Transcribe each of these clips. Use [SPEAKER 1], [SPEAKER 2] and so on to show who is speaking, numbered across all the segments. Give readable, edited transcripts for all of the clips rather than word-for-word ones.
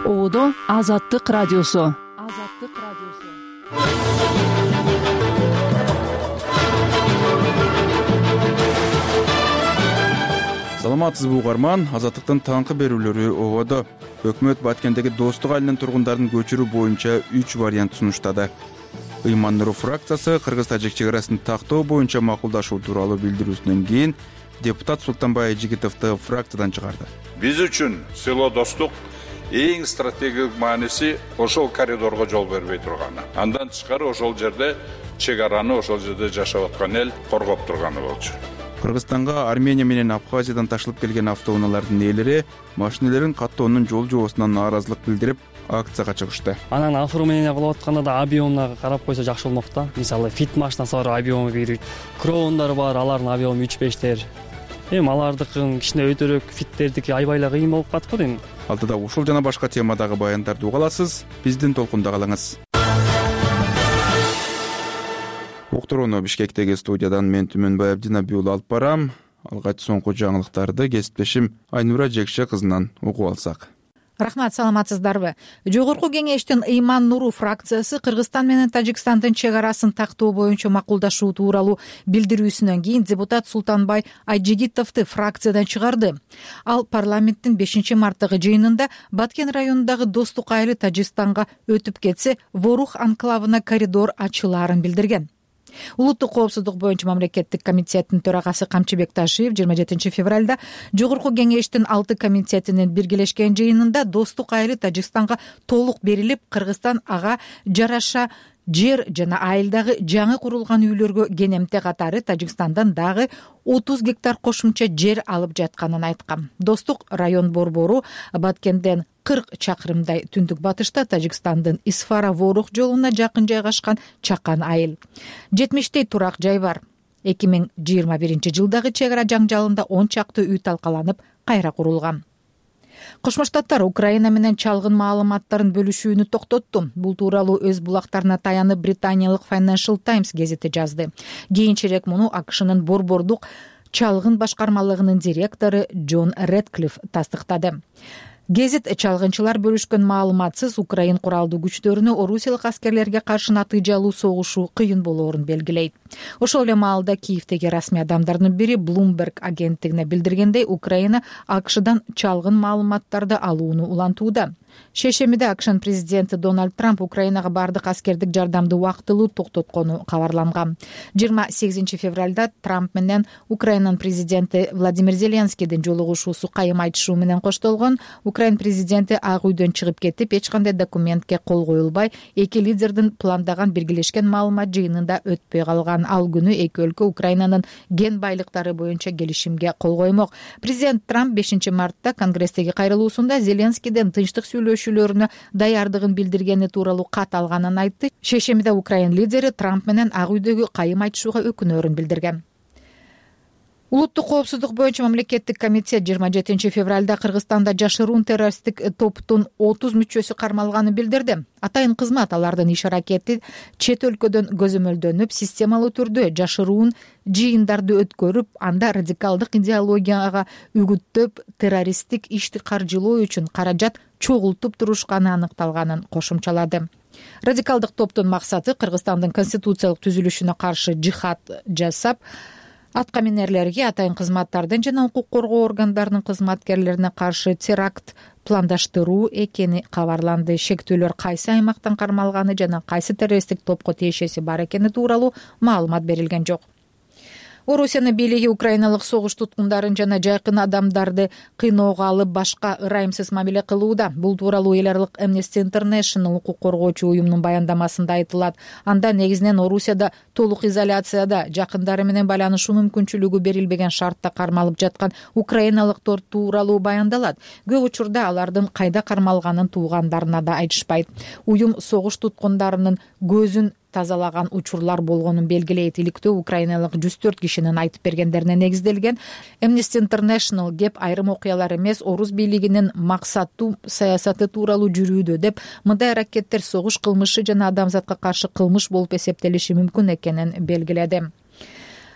[SPEAKER 1] Оодо Азаттык радиосу.
[SPEAKER 2] Саламатсызбы угарман, Азаттыктын таңкы берүүлөрү ободо. Өкмөт Баткендеги Достук айылынын тургундарын көчүрүү боюнча 3 вариант сунуштады. Ыйман Нуру фракциясы Кыргыз-Тажик чек арасын тактоо боюнча макулдашуу тууралуу билдирүүсүнөн кийин депутат Султанбай Айжигитовду фракциядан чыгарды.
[SPEAKER 3] Биз үчүн село Достук эң стратегиялык мааниси ошол коридорго жол бербей турганы. Андан тышкары ошол жерде чек араны, ошол жерде жашап аткан эл коргоп турганы болчу.
[SPEAKER 2] Кыргызстанга Армения менен Абхазиядан ташылып келген автоунаалардын ээлери машинелерин каттоонун жол жобосунан нааразылык билдирип акцияга чыгышты.
[SPEAKER 4] Анан оформление кылып атканда да объемуна карап койсо жакшы болмок да. Мисалы фит машинасы бар, объему 1, кроондар бар, алардын объему 3-5тер. Алардыкын кичине өтөрөөк, фиттердики аябай эле кыйын болуп калат го дейм.
[SPEAKER 2] Алдыда ушул жана башка темадагы баяндарды уга аласыз. Биздин толкунда калыңыз. Уктурууну Бишкектеги студиядан мен Түмөнбай Абдинабий уулу алып барам. Алгач соңку жаңылыктарды кесиптешим Айнура Жекше кызынан угуп алсак.
[SPEAKER 5] Рахмат, саламатсыздарбы? Жогорку кеңештин Ыйман Нуру фракциясы Кыргызстан менен Тажикстандын чек арасын тактоо боюнча макулдашуу тууралуу билдирүүсүнөн кийин депутат Султанбай Айжигитовду фракциядан чыгарды. Ал парламенттин 5-марттагы жыйынында Баткен районундагы Достук айылы Тажикстанга өтүп кетсе, Ворух анклавына коридор ачылаарын билдирген. Улуттук коопсуздук боюнча мамлекеттик комитеттин төрагасы Камчыбек Ташиев 27 февралда жогорку кеңештин 6 комитетинин биргелешкен жыйынында Достук айылы Тажикстанга толук берилип, Кыргызстан ага жараша жер жана айылдагы жаңы курулган үйлөргө кенемте катары Тажикстандан дагы 30 гектар кошумча жер алып жатканын айткан. Достук район борбору Баткенден 40 чакырымдай түндүк батышта Тажикстандын Исфара-Ворух жолуна жакын жайгашкан чакан айыл. 70 турак жай бар. 2021-жылдагы чек ара жаңжалында 10 чакты үй талкаланып, кайра курулган. Кошмо Штаттар Украина менен чалгын маалыматтарын бөлүшүүнү токтотту. Бул тууралуу өз булактарына таянып британиялык Financial Times гезити жазды. Кийинчерээк муну АКШнын борбордук чалгын башкармалыгынын директору Джон Редклифф тастыктады. Гезит чалгынчылар бөлүшкөн маалыматсыз Украин куралдуу күчтөрүнө орусиялык аскерлерге каршы натыйжалуу согушуу кыйын болоорун белгилейт. Ошол эле маалда Киевдеги расмий адамдардын бири Bloomberg агенттигине билдиргендей, Украина АКШдан чалгын маалыматтарды алууну улантууда. Шешемиде АКШнын президенти Дональд Трамп Украинага бардык аскердик жардамды убактылуу токтоткону кабарланган. 28 февралда Трамп менен Украинанын президенти Владимир Зеленскийдин жолугушуусу кайым айтышуу менен коштолгон. Украин президенти Ак үйдөн чыгып кетип, эч кандай документке кол коюлбай, эки лидердин пландаган биргелешкен маалымат жыйынында өтпөй калган. Ал күнү эки өлкө Украинанын ген байлыктары боюнча келишимге кол коймок. Президент Трамп 5-мартта Конгресстеги кайрылуусунда Зеленскийден тынчтык сүйлөшүүлөрүнө даярдыгын билдиргени тууралуу кат алганын айтты. Шешемиде Украин лидери Трамп менен Ак үйдөгү кайым айтышууга өкүнөрүн билдирген. Улуттук коопсуздук боюнча мамлекеттик комитет 27 февралда Кыргызстанда жашыруун террористтик топтун 30 мүчөсү кармалганын билдирди. Атайын кызмат алардын иш аракети чет өлкөдөн көзөмөлдөнүп, системалуу түрдө жашыруун жыйындарды өткөрүп, анда радикалдык идеологияга үгүттөп, террористтик ишти каржылоо үчүн каражат чогултуп турушканы аныкталганын кошумчалады. Радикалдык топтун максаты Кыргызстандын конституциялык түзүлүшүнө каршы жихад жасап, аткаминерлерге, атайын кызматтардын жана укук коргоо органдарынын кызматкерлерине каршы теракт пландаштыруу экени кабарланды. Шектүүлөр кайсы аймактан кармалганы жана кайсы террористтик топко тиешеси бар экени тууралуу маалымат берилген жок. Орусиянын бийлиги украиналык согуш туткундарын жана жайкын адамдарды кыйноого алып, башка ырайымсыз мамиле кылууда. Бул тууралуу эл аралык Amnesty International укук коргоочу уюмунун баяндамасында айтылат. Анда негизинен Орусияда толук изоляцияда, жакындары менен байланышуу мүмкүнчүлүгү берилбеген шартта кармалып жаткан украиналыктар тууралуу баяндалат. Көп учурда алардын кайда кармалганын туугандарына да айтышпайт. Уюм согуш туткундарынын көзүн тазалаган учурлар болгонун белгилейт. Иликтөө украиналык 104 кишинин айтып бергендерине негизделген. Amnesty International кеп айрым окуялар эмес, орус бийлигинин максаттуу саясаты тууралуу жүрүүдө деп, мындай аракеттер согуш кылмышы жана адамзатка каршы кылмыш болуп эсептелиши мүмкүн экенин белгиледи.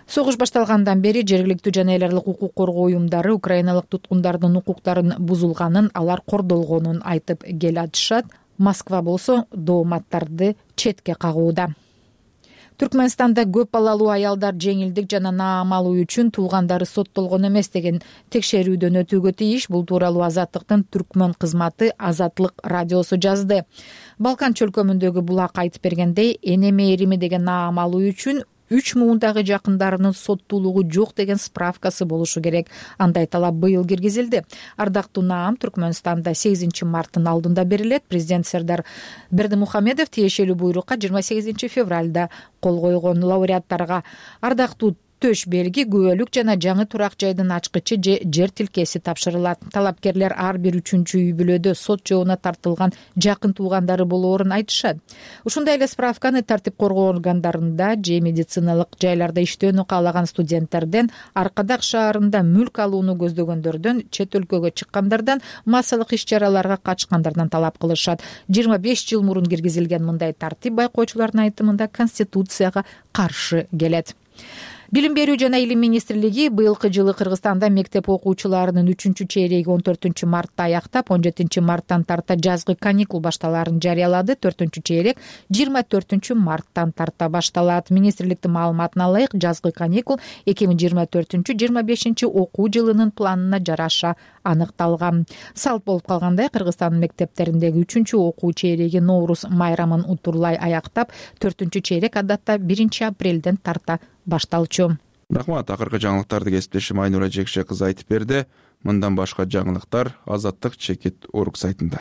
[SPEAKER 5] Согуш башталгандан бери жергиликтүү жана эл аралык укук коргоо уюмдары украиналык туткундардын укуктарын бузулганын, алар кордолгонун айтып келатышат. Москва болсо дооматтарды четке кагууда. Түркмөнстанда көп балалуу аялдар жеңилдик жана наам алуу үчүн туугандары соттолгон эмес деген текшерүүдөн өтүүгө тийиш. Бул тууралуу Азаттыктын түркмөн кызматы Азаттык радиосу жазды. Балкан чөлкөмүндөгү булак айтып бергендей, эне мээрими деген наам алуу үчүн 3 муундагы жакындарынын соттуулугу жок деген справкасы болушу керек. Андай талап быйыл киргизилди. Ардактуу наам Түркмөнстанда 8 марттын алдында берилет. Президент Сердар Бердимухамедов тиешелүү буйрукка 28 февралда кол койгон. Лауреаттарга ардактуу төш белги, күбөлүк жана жаңы турак жайдын ачкычы же жер тилкеси тапшырылат. Талапкерлер ар бир 3-чү үй бүлөдө сот жообуна тартылган жакын туугандары болоорун айтышат. Ушундай эле справканы тартип коргоо органдарында же медициналык жайларда иштөөнү каалаган студенттерден, Аркадак шаарында мүлк алууну көздөгөндөрдөн, чет өлкөгө чыккандардан, массалык иш-чараларга катышкандардан талап кылышат. 25 жыл мурун киргизилген мындай тартип байкоочулардын айтымында Конституцияга каршы келет. Билим берүү жана илим министрлиги быйылкы жылы Кыргызстанда мектеп окуучуларынын 3-чү чейреги 14 мартта аяктап, 17 марттан тарта жазгы каникул башталаарын жарыялады. 4-чү чейрек 24 марттан тарта башталат. Министрликтин маалыматына ылайык, жазгы каникул 2024-25 окуу жылынын планына жараша аныкталган. Салт болуп калгандай, Кыргызстандын мектептериндеги 3-чү окуу чейреги Ноурус майрамын утурлай аяктап, 4-чү чейрек адатта 1 апрелден тарта башталчу.
[SPEAKER 2] Рахмат. Акыркы жаңылыктарды кесиптешим Айнура Жекше кызы айтып берди. Мындан башка жаңылыктар Азаттык чекит орг сайтында.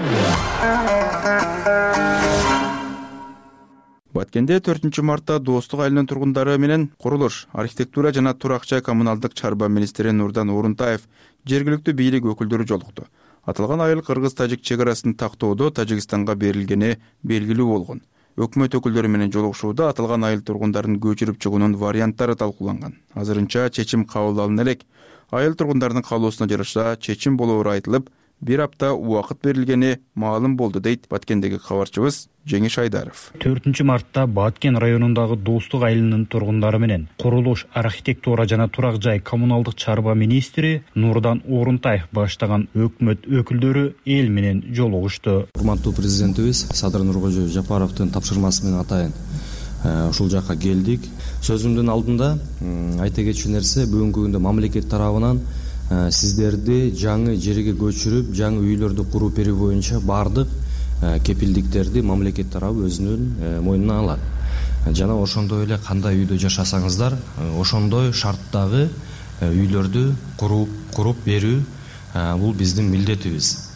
[SPEAKER 2] Баткенде 4 мартта Достук айылынын тургундары менен курулуш, архитектура жана турак жай коммуналдык чарба министри Нурдан Орунтаев жергиликтүү бийлик өкүлдөрү жолукту. Аталган айыл кыргыз-тажик чек арасын тактоодо Тажикстанга берилгени белгилүү болгон. Өкмөт өкүлдөрү менен жолугушууда аталган айыл тургундарын көчүрүп чыгуунун варианттары талкууланган. Азырынча чечим кабыл алына элек. Айыл тургундарынын каалоосуна жараша чечим болоору айтылып, 1 апта убакыт берилгени маалым болду, дейт Баткендеги кабарчыбыз Жеңиш Айдаров.
[SPEAKER 6] 4 мартта Баткен районундагы Достук айылынын тургундары менен курулуш, архитектура жана турак жай коммуналдык чарба министри Нурдан Орунтаев баштаган өкмөт өкүлдөрү эл менен жолугушту.
[SPEAKER 7] Урматтуу президентибиз Садыр Нуркожоев Жапаровдун тапшырмасы менен атайын ушул жакка келдик. Сөзүмдүн алдында айта кетчү нерсе, бүгүнкү күндө мамлекет тарабынан сиздерди жаңы жерге көчүрүп, жаңы үйлөрдү куруп берүү боюнча бардык кепилдиктерди мамлекет тарабы өзүнүн мойнуна алат. Жана ошондой эле кандай үйдө жашасаңыздар, ошондой шарттагы үйлөрдү куруп берүү бул биздин милдетибиз.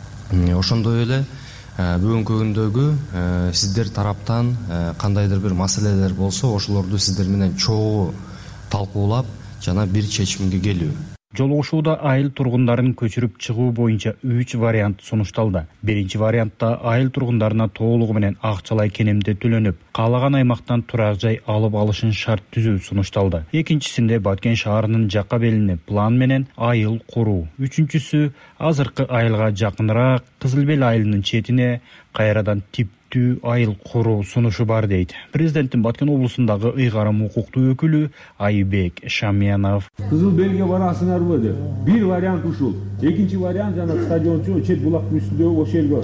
[SPEAKER 7] Ошондой эле бүгүнкү күндөгү сиздер тараптан кандайдыр бир маселелер болсо, ошолорду сиздер менен чогуу талкуулап жана бир чечимге келүү.
[SPEAKER 6] Жолугушууда айыл тургундарын көчүрүп чыгуу боюнча 3 вариант сунушталды. Биринчи вариантта айыл тургундарына толугу менен акчалай кенемде төлөнүп, каалаган аймактан турак жай алып алышын шарт түзүү сунушталды. Экинчисинде Баткен шаарынын жакка белине план менен айыл куруу. Үчүнчүсү азыркы айылга жакыныраак Кызыл Бел айылынын четине кайрадан типтүү айыл куруу сунушу бар, дейт президенттин Баткен облусундагы ыйгарым укуктуу өкүлү Айбек Шамянов.
[SPEAKER 8] Кызыл Белге барасыңарбы деп. Бир вариант ушул. Экинчи вариант жана стадиончу чет булактын үстүндөгү ошол жерге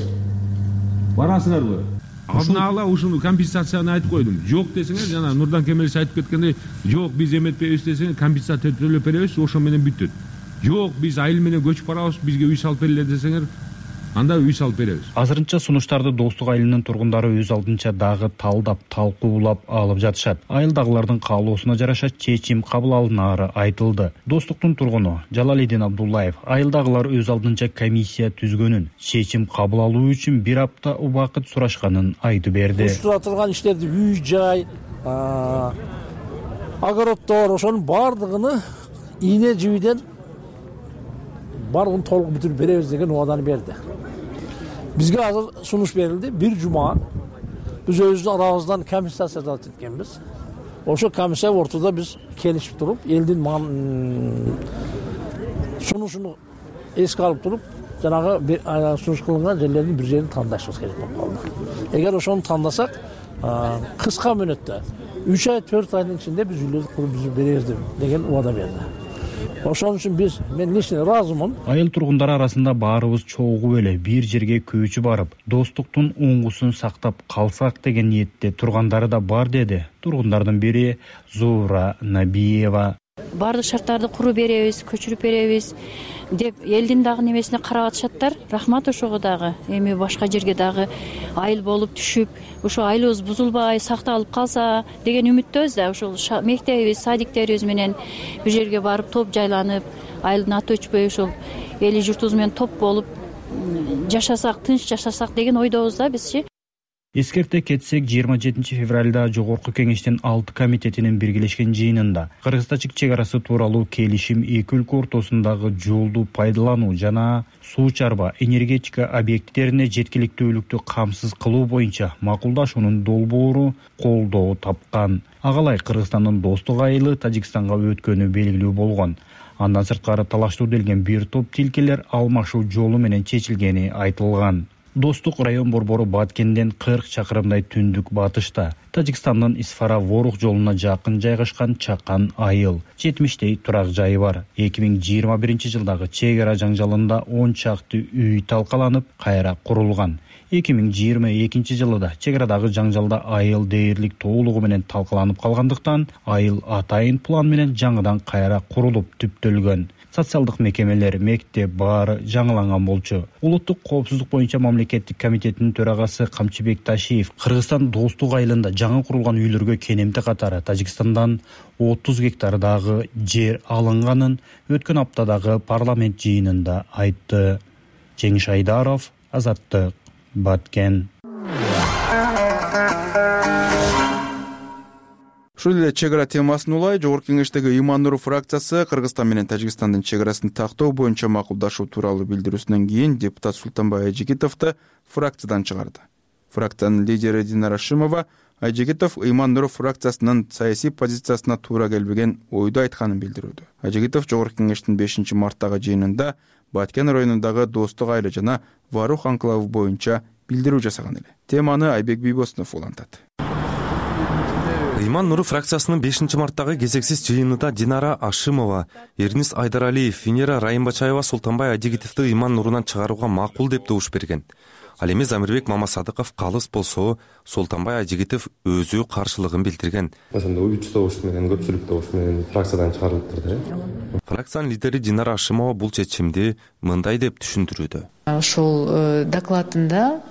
[SPEAKER 8] барасыңарбы? Алдын ала ушуну компенсацияны айтып койдум. Жок десеңер, жана Нурдан Кемелович айтып кеткендей, жок биз эметпейбиз десеңер, компенсация төлөп беребиз, ошо менен бүттүт. Жок биз айыл менен көчүп барабыз, бизге үй салып бергиле десеңер, анда үй салып беребиз.
[SPEAKER 6] Азырынча сунуштарды Достук айылынын тургундары өз алдынча дагы талдап, талкуулап алып жатышат. Айылдагылардын каалоосуна жараша чечим кабыл алынаары айтылды. Достуктун тургуну Жалалидин Абдуллаев айылдагылар өз алдынча комиссия түзгөнүн, чечим кабыл алуу үчүн 1 апта убакыт сурашканын айтып берди.
[SPEAKER 9] Уштура турган иштерди үй жай, огороддор, ошонун бардыгын ийне жибиден барлығын толық бүтүрүп беребиз деген убаданы берди. Бизге азыр сунуш берилди. 1 жума биз өзүбүздүн арабыздан комиссия талап эткенбиз. Ошо комиссия ортодо биз келишип туруп, элдин сунушуну эске алып туруп, жанагы сунуш кылынган жерлердин бир жерин тандашыбыз керек болуп калды. Эгер ошону тандасак, кыска мөөнөттө 3 ай 4 айдын ичинде биз үйлөрдү куруп беребиз деген убада берди. Ошон үчүн мен лично ыраазымын.
[SPEAKER 6] Айыл тургундары арасында баарыбыз чогуу эле бир жерге көчүп барып, достуктун оңгусун сактап калсак деген ниетте тургандары да бар деди тургундардын бири Зуура Набиева.
[SPEAKER 10] Бардык шарттарды куруп беребиз, көчүрүп беребиз деп элдин дагы немесине карап атышаттар. Рахмат ошого дагы. Эми башка жерге дагы айыл болуп түшүп, ошо айылыбыз бузулбай, сакталып калса деген үмүттөбүз да. Ошол мектебибиз, садиктерибиз менен бир жерге барып топ жайланып, айылдын аты өчпөй ошол эли журтубуз менен топ болуп жашасак, тынч жашасак деген ойдобуз да бизчи.
[SPEAKER 6] Эскерте кетсек, 27 февралда Жогорку Кеңештин 6 комитетинин биргелешкен жыйынында Кыргыз-Тажик чек арасы тууралуу келишим эки өлкө ортосундагы жолду пайдалануу жана суу чарба энергетика объекттерине жеткиликтүүлүктү камсыз кылуу боюнча макулдашуунун долбоору колдоо тапкан. Агалай Кыргызстандын достук айылы Тажикстанга өткөнү белгилүү болгон. Андан сырткары талаштуу делген бир топ тилкелер алмашуу жолу менен чечилгени айтылган. Достук район борбору Баткенден 40 чакырымдай түндүк батышта, Тажикстандын Исфара-Ворух жолуна жакын жайгашкан чакан айыл. 70 турак жайы бар. 2021 жылдагы чек ара жаңжалында 10 чакты үй талкаланып, кайра курулган. 2022 жылда чек арадагы жаңжалда айыл дээрлик толугу менен талкаланып калгандыктан, айыл атайын план менен жаңыдан кайра курулуп түптөлгөн. Социалдык мекемелер, мектеп баары жаңыланган болчу. Улуттук коопсуздук боюнча мамлекеттик комитеттин төрагасы Камчыбек Ташиев Кыргызстан достук айылында жаңы курулган үйлөргө кенемти катары Тажикстандан 30 гектардагы жер алынганын өткөн аптадагы парламент жыйынында айтты. Жеңиш Айдаров, Азаттык, Баткен.
[SPEAKER 2] Ушул эле чек ара темасын улай Жогорку Кеңештеги Ыйман Нуров фракциясы Кыргызстан менен Тажикстандын чек арасын тактоо боюнча макулдашуу тууралуу билдирүүсүнөн кийин депутат Султанбай Айжигитовду фракциядан чыгарды. Фракциянын лидери Динара Ашимова Айжигитов Ыйман Нуров фракциясынын саясий позициясына туура келбеген ойду айтканын билдирүүдө. Айжигитов Жогорку Кеңештин 5 марттагы жыйынында Баткен районундагы достук айылы жана Варух анклавы боюнча билдирүү жасаган эле. Теманы Айбек Бийбосунов улантат.
[SPEAKER 11] Ыйман Нуров фракциясынын 5 марттагы кезексиз жыйынында Динара Ашимова, Эрнис Айдаралиев, Венера Райымбачаева Султанбай Айжигитовду Ыйман Нурунан чыгарууга макул деп добуш берген. Ал эми Замирбек Мамасадыков калыс болсо, Султанбай Айжигитов өзү каршылыгын билдирген.
[SPEAKER 12] Ошондо 3 добуш менен, көпчүлүк добуш менен фракциядан чыгарылыптыр да.
[SPEAKER 11] Фракциянын лидери Динара Ашимова бул чечимди мындай деп түшүндүрүүдө.
[SPEAKER 13] Ошол докладында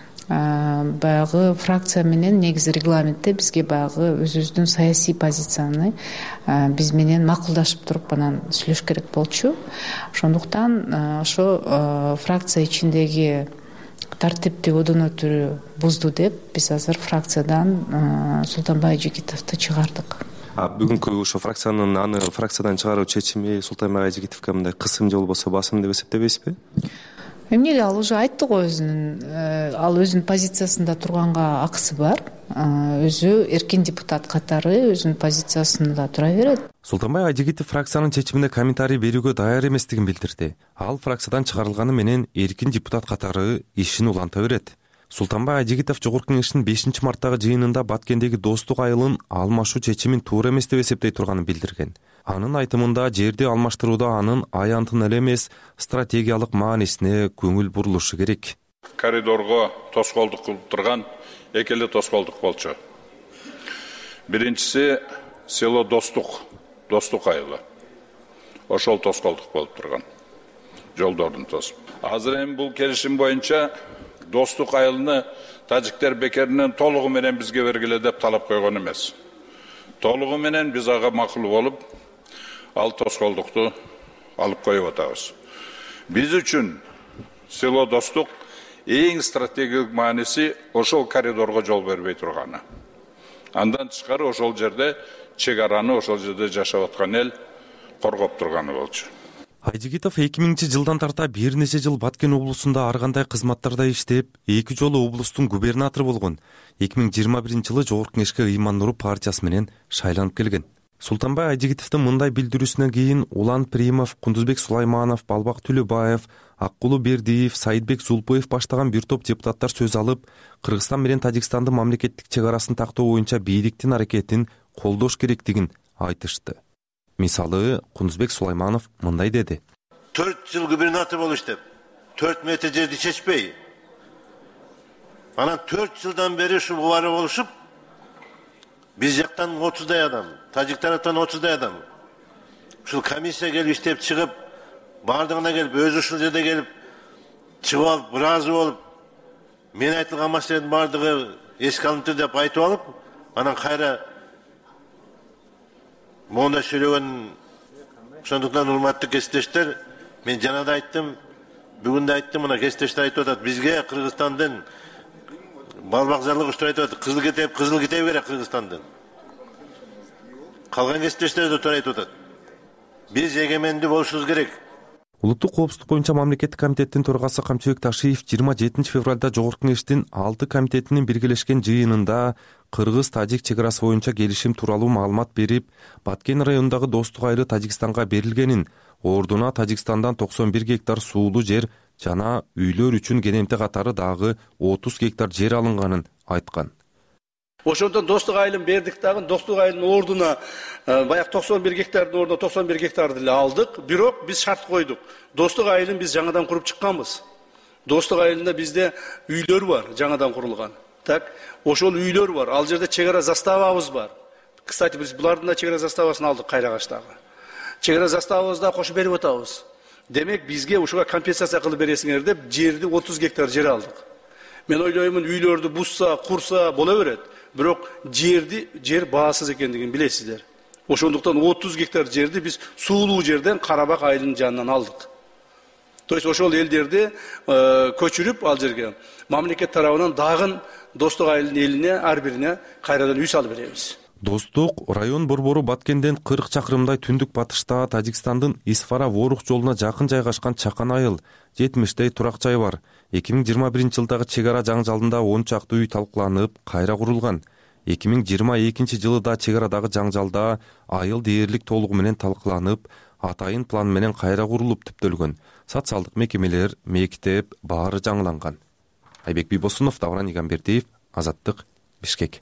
[SPEAKER 13] баягы фракция менен негизи регламентте бизге баягы өзүбүздүн саясий позицияны биз менен макулдашып туруп анан сүйлөш керек болчу. Ошондуктан ошо фракция ичиндеги тартипти одон өтүрүү бузду деп биз азыр фракциядан Султанбай Айжигитовду чыгардык.
[SPEAKER 12] Бүгүнкү ошо фракциянын аны фракциядан чыгаруу чечими Султанбай Айжигитовго мындай кысым же болбосо басым деп эсептебейсизби?
[SPEAKER 13] Эмне ал уже айтты го өзүнүн позициясында турганга акысы бар. Өзү эркин депутат катары өзүнүн позициясында тура берет.
[SPEAKER 11] Султанбай Айжигитов фракциянын чечимине комментарий берүүгө даяр эместигин билдирди. Ал фракциядан чыгарылганы менен эркин депутат катары ишин уланта берет. Султанбай Айжигитов Жогорку Кеңештин 5 марттагы жыйынында Баткендеги достук айылын алмашуу чечимин туура эмес деп эсептей турганын билдирген. Анын айтымында жерди алмаштырууда анын аянтын эле эмес стратегиялык маанисине көңүл бурулушу керек.
[SPEAKER 3] Коридорго тоскоолдук кылып турган эки эле тоскоолдук болчу. Биринчиси село достук айылы. Ошол тоскоолдук болуп турган. Жолдордун тосуп. Азыр эми бул келишим боюнча достук айылыны тажиктер бекеринен толугу менен бизге бергиле деп талап койгон эмес. Толугу менен биз ага макул болуп, ал тоскоолдукту алып коюп атабыз. Биз үчүн село достук эң стратегиялык мааниси ошол коридорго жол бербей турганы. Андан тышкары ошол жерде чек араны, ошол жерде жашап аткан эл коргоп турганы болчу.
[SPEAKER 11] Айжигитов 2000 жылдан тарта бир нече жыл Баткен облусунда ар кандай кызматтарда иштеп, 2 жолу облустун губернатору болгон. 2021 жылы Жогорку Кеңешке Ыйман Нуров партиясы менен шайланып келген. Султанбай Айжигитовдун мындай билдирүүсүнөн кийин Улан Примов, Кундузбек Сулайманов, Балбак Түлөбаев, Аккулу Бердиев, Саидбек Зулпуев баштаган бир топ депутаттар сөз алып, Кыргызстан менен Тажикстандын мамлекеттик чек арасын тактоо боюнча бийликтин аракетин колдош керектигин айтышты. Мисалы, Кунузбек Сулайманов мындай деди.
[SPEAKER 14] 4 жыл губернатор болуш деп, 4 метр жерди чечпей. Анан 4 жылдан бери ушул бубары болушуп, биз жактан 30дай адам, тажик тараптан 30дай адам. Ушул комиссия келип иштеп чыгып, бардыгына келип, өзү ушул жерде келип, чыгып алып, ыраазы болуп, мен айтылган маселенин бардыгы эске алынды деп айтып алып, анан кайра монда сүйлөгөн. Ошондуктан урматтуу кесиптештер, мен жана да айттым, бүгүн да айттым, мына кесиптештер айтып атат, бизге Кыргызстандын бал багзарлык уштуп айтып атат, кызыл китеп керек Кыргызстандын. Калган кесиптештер да туура айтып атат. Биз эгемендүү болушубуз керек.
[SPEAKER 11] Улуттук коопсуздук боюнча мамлекеттик комитеттин төрагасы Камчыбек Ташиев 27 февралда Жогорку Кеңештин 6 комитетинин биргелешкен жыйынында Кыргыз-Тажик чек арасы боюнча келишим тууралуу маалымат берип, Баткен районундагы Достук айылы Тажикстанга берилгенин, ордуна Тажикстандан 91 гектар суулуу жер жана үйлөр үчүн кенемте катары дагы 30 гектар жер алынганын айткан.
[SPEAKER 15] Ошондон Достук айылын бердик дагы, Достук айылынын ордуна баягы 91 гектардын ордуна 91 гектарды эле алдык. Бирок биз шарт койдук. Достук айылын биз жаңадан куруп чыкканбыз. Достук айылында бизде үйлөр бар, жаңадан курулган. Так, ошол үйлөр бар. Ал жерде чек ара заставабыз бар. Кстати, биз булардын да чек ара заставасын алдык Кайрагачтагы. Чек ара заставабызды да кошуп берип атабыз. Демек бизге ушуга компенсация кылып бересиңер деп жерди 30 гектар жер алдык. Мен ойлоймун, үйлөрдү бузса, курса боло берет. Бирок жер баасыз экендигин билесиздер. Ошондуктан 30 гектар жерди биз суулуу жерден Карабак айылынын жанынан алдык. То есть ошол элдерди көчүрүп ал жерге мамлекет тарабынан дагы Достук айылынын элине ар бирине кайрадан үй салып беребиз.
[SPEAKER 11] Достук район борбору Баткенден 40 чакырымдай түндүк батышта Тажикстандын Исфара-Ворух жолуна жакын жайгашкан Чакан айыл, 70тэй турак жай бар. 2021-жылдагы чек ара жаңжалында 10 чакты үй талкууланып, кайра курулган. 2022 да чек арадагы жаңжалда айыл дээрлик толугу менен талкууланып, атайын план менен кайра курулуп түптөлгөн. Социалдык мекемелер, мектеп баары жаңыланган. Айбек Бибосунов, Давран Игамбердиев, Азаттык, Бишкек.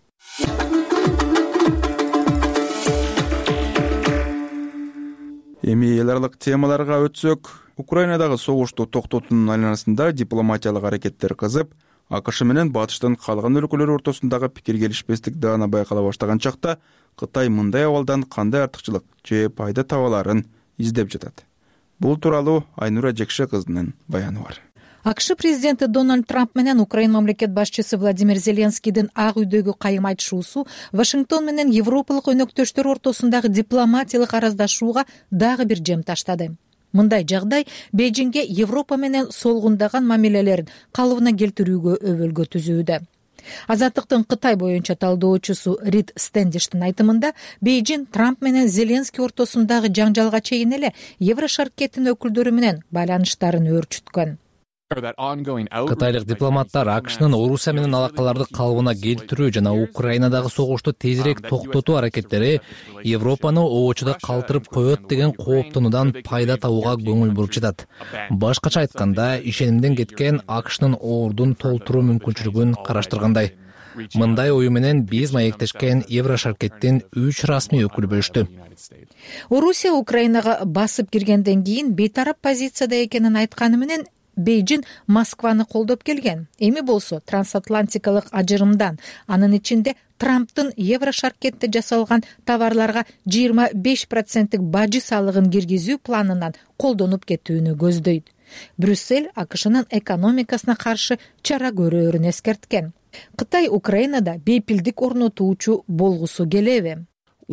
[SPEAKER 2] Эми эл аралык темаларга өтсөк, Украинадагы согушту токтотуунун айланасында дипломатиялык аракеттер кызып, АКШ менен батыштын калган өлкөлөр ортосундагы пикир келишпестик даана байкала баштаган чакта Кытай мындай абалдан кандай артыкчылык же пайда таба аларын издеп жатат. Бул тууралуу Айнура Жекше кызынын баяны бар.
[SPEAKER 5] АКШ президенти Дональд Трамп менен Украина мамлекет башчысы Владимир Зеленскийдин Ак үйдөгү кайым айтышуусу Вашингтон менен европалык өнөктөштөр ортосундагы дипломатиялык араздашууга дагы бир жем таштады. Мындай жагдай Бейжиңге Европа менен солгундаган мамилелерин калыбына келтирүүгө өбөлгө түзүүдө. Азаттыктын Кытай боюнча талдоочусу Рид Стендиштин айтымында, Бейжиң Трамп менен Зеленский ортосундагы жаңжалга чейин эле Еврошаркеттин өкүлдөрү менен байланыштарын өөрчүткөн.
[SPEAKER 16] Кытайлык дипломаттар АКШнын Орусия менен алакаларды калыбына келтирүү жана Украинадагы согушту тезирээк токтотуу аракеттери Европаны оочуда калтырып коет деген кооптонуудан пайда табууга көңүл буруп жатат. Башкача айтканда, ишенимден кеткен АКШнын ордун толтуруу мүмкүнчүлүгүн караштыргандай. Мындай ою менен биз маектешкен Еврошаркеттин 3 расмий өкүлү бөлүштү.
[SPEAKER 5] Орусия Украинага басып киргенден кийин бейтарап позицияда экенин айтканы менен Бейжиң Москваны колдоп келген. Эми болсо трансатлантикалык ажырымдан, анын ичинде Трамптын Еврошаркетте жасалган товарларга 25% бажы салыгын киргизүү планынан колдонуп кетүүнү көздөйт. Брюссель АКШнын экономикасына каршы чара көрөөрүн эскерткен. Кытай Украинада бейпилдик орнотуучу болгусу келеби?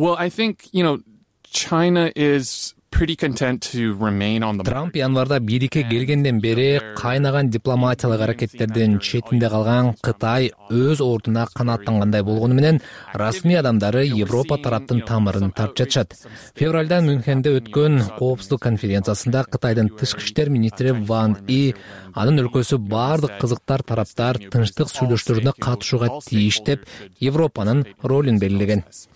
[SPEAKER 16] Трамп январда бийликке келгенден бери кайнаган дипломатиялык аракеттердин четинде калган Кытай өз ордуна канааттангандай болгону менен расмий адамдары Европа тараптын тамырын тартып жатышат. Февралда Мюнхенде өткөн коопсуздук конференциясында Кытайдын тышкы иштер министри Ван И анын өлкөсү бардык кызыктар тараптар тынчтык сүйлөшүүлөрүнө катышууга тийиш деп Европанын ролун белгилеген.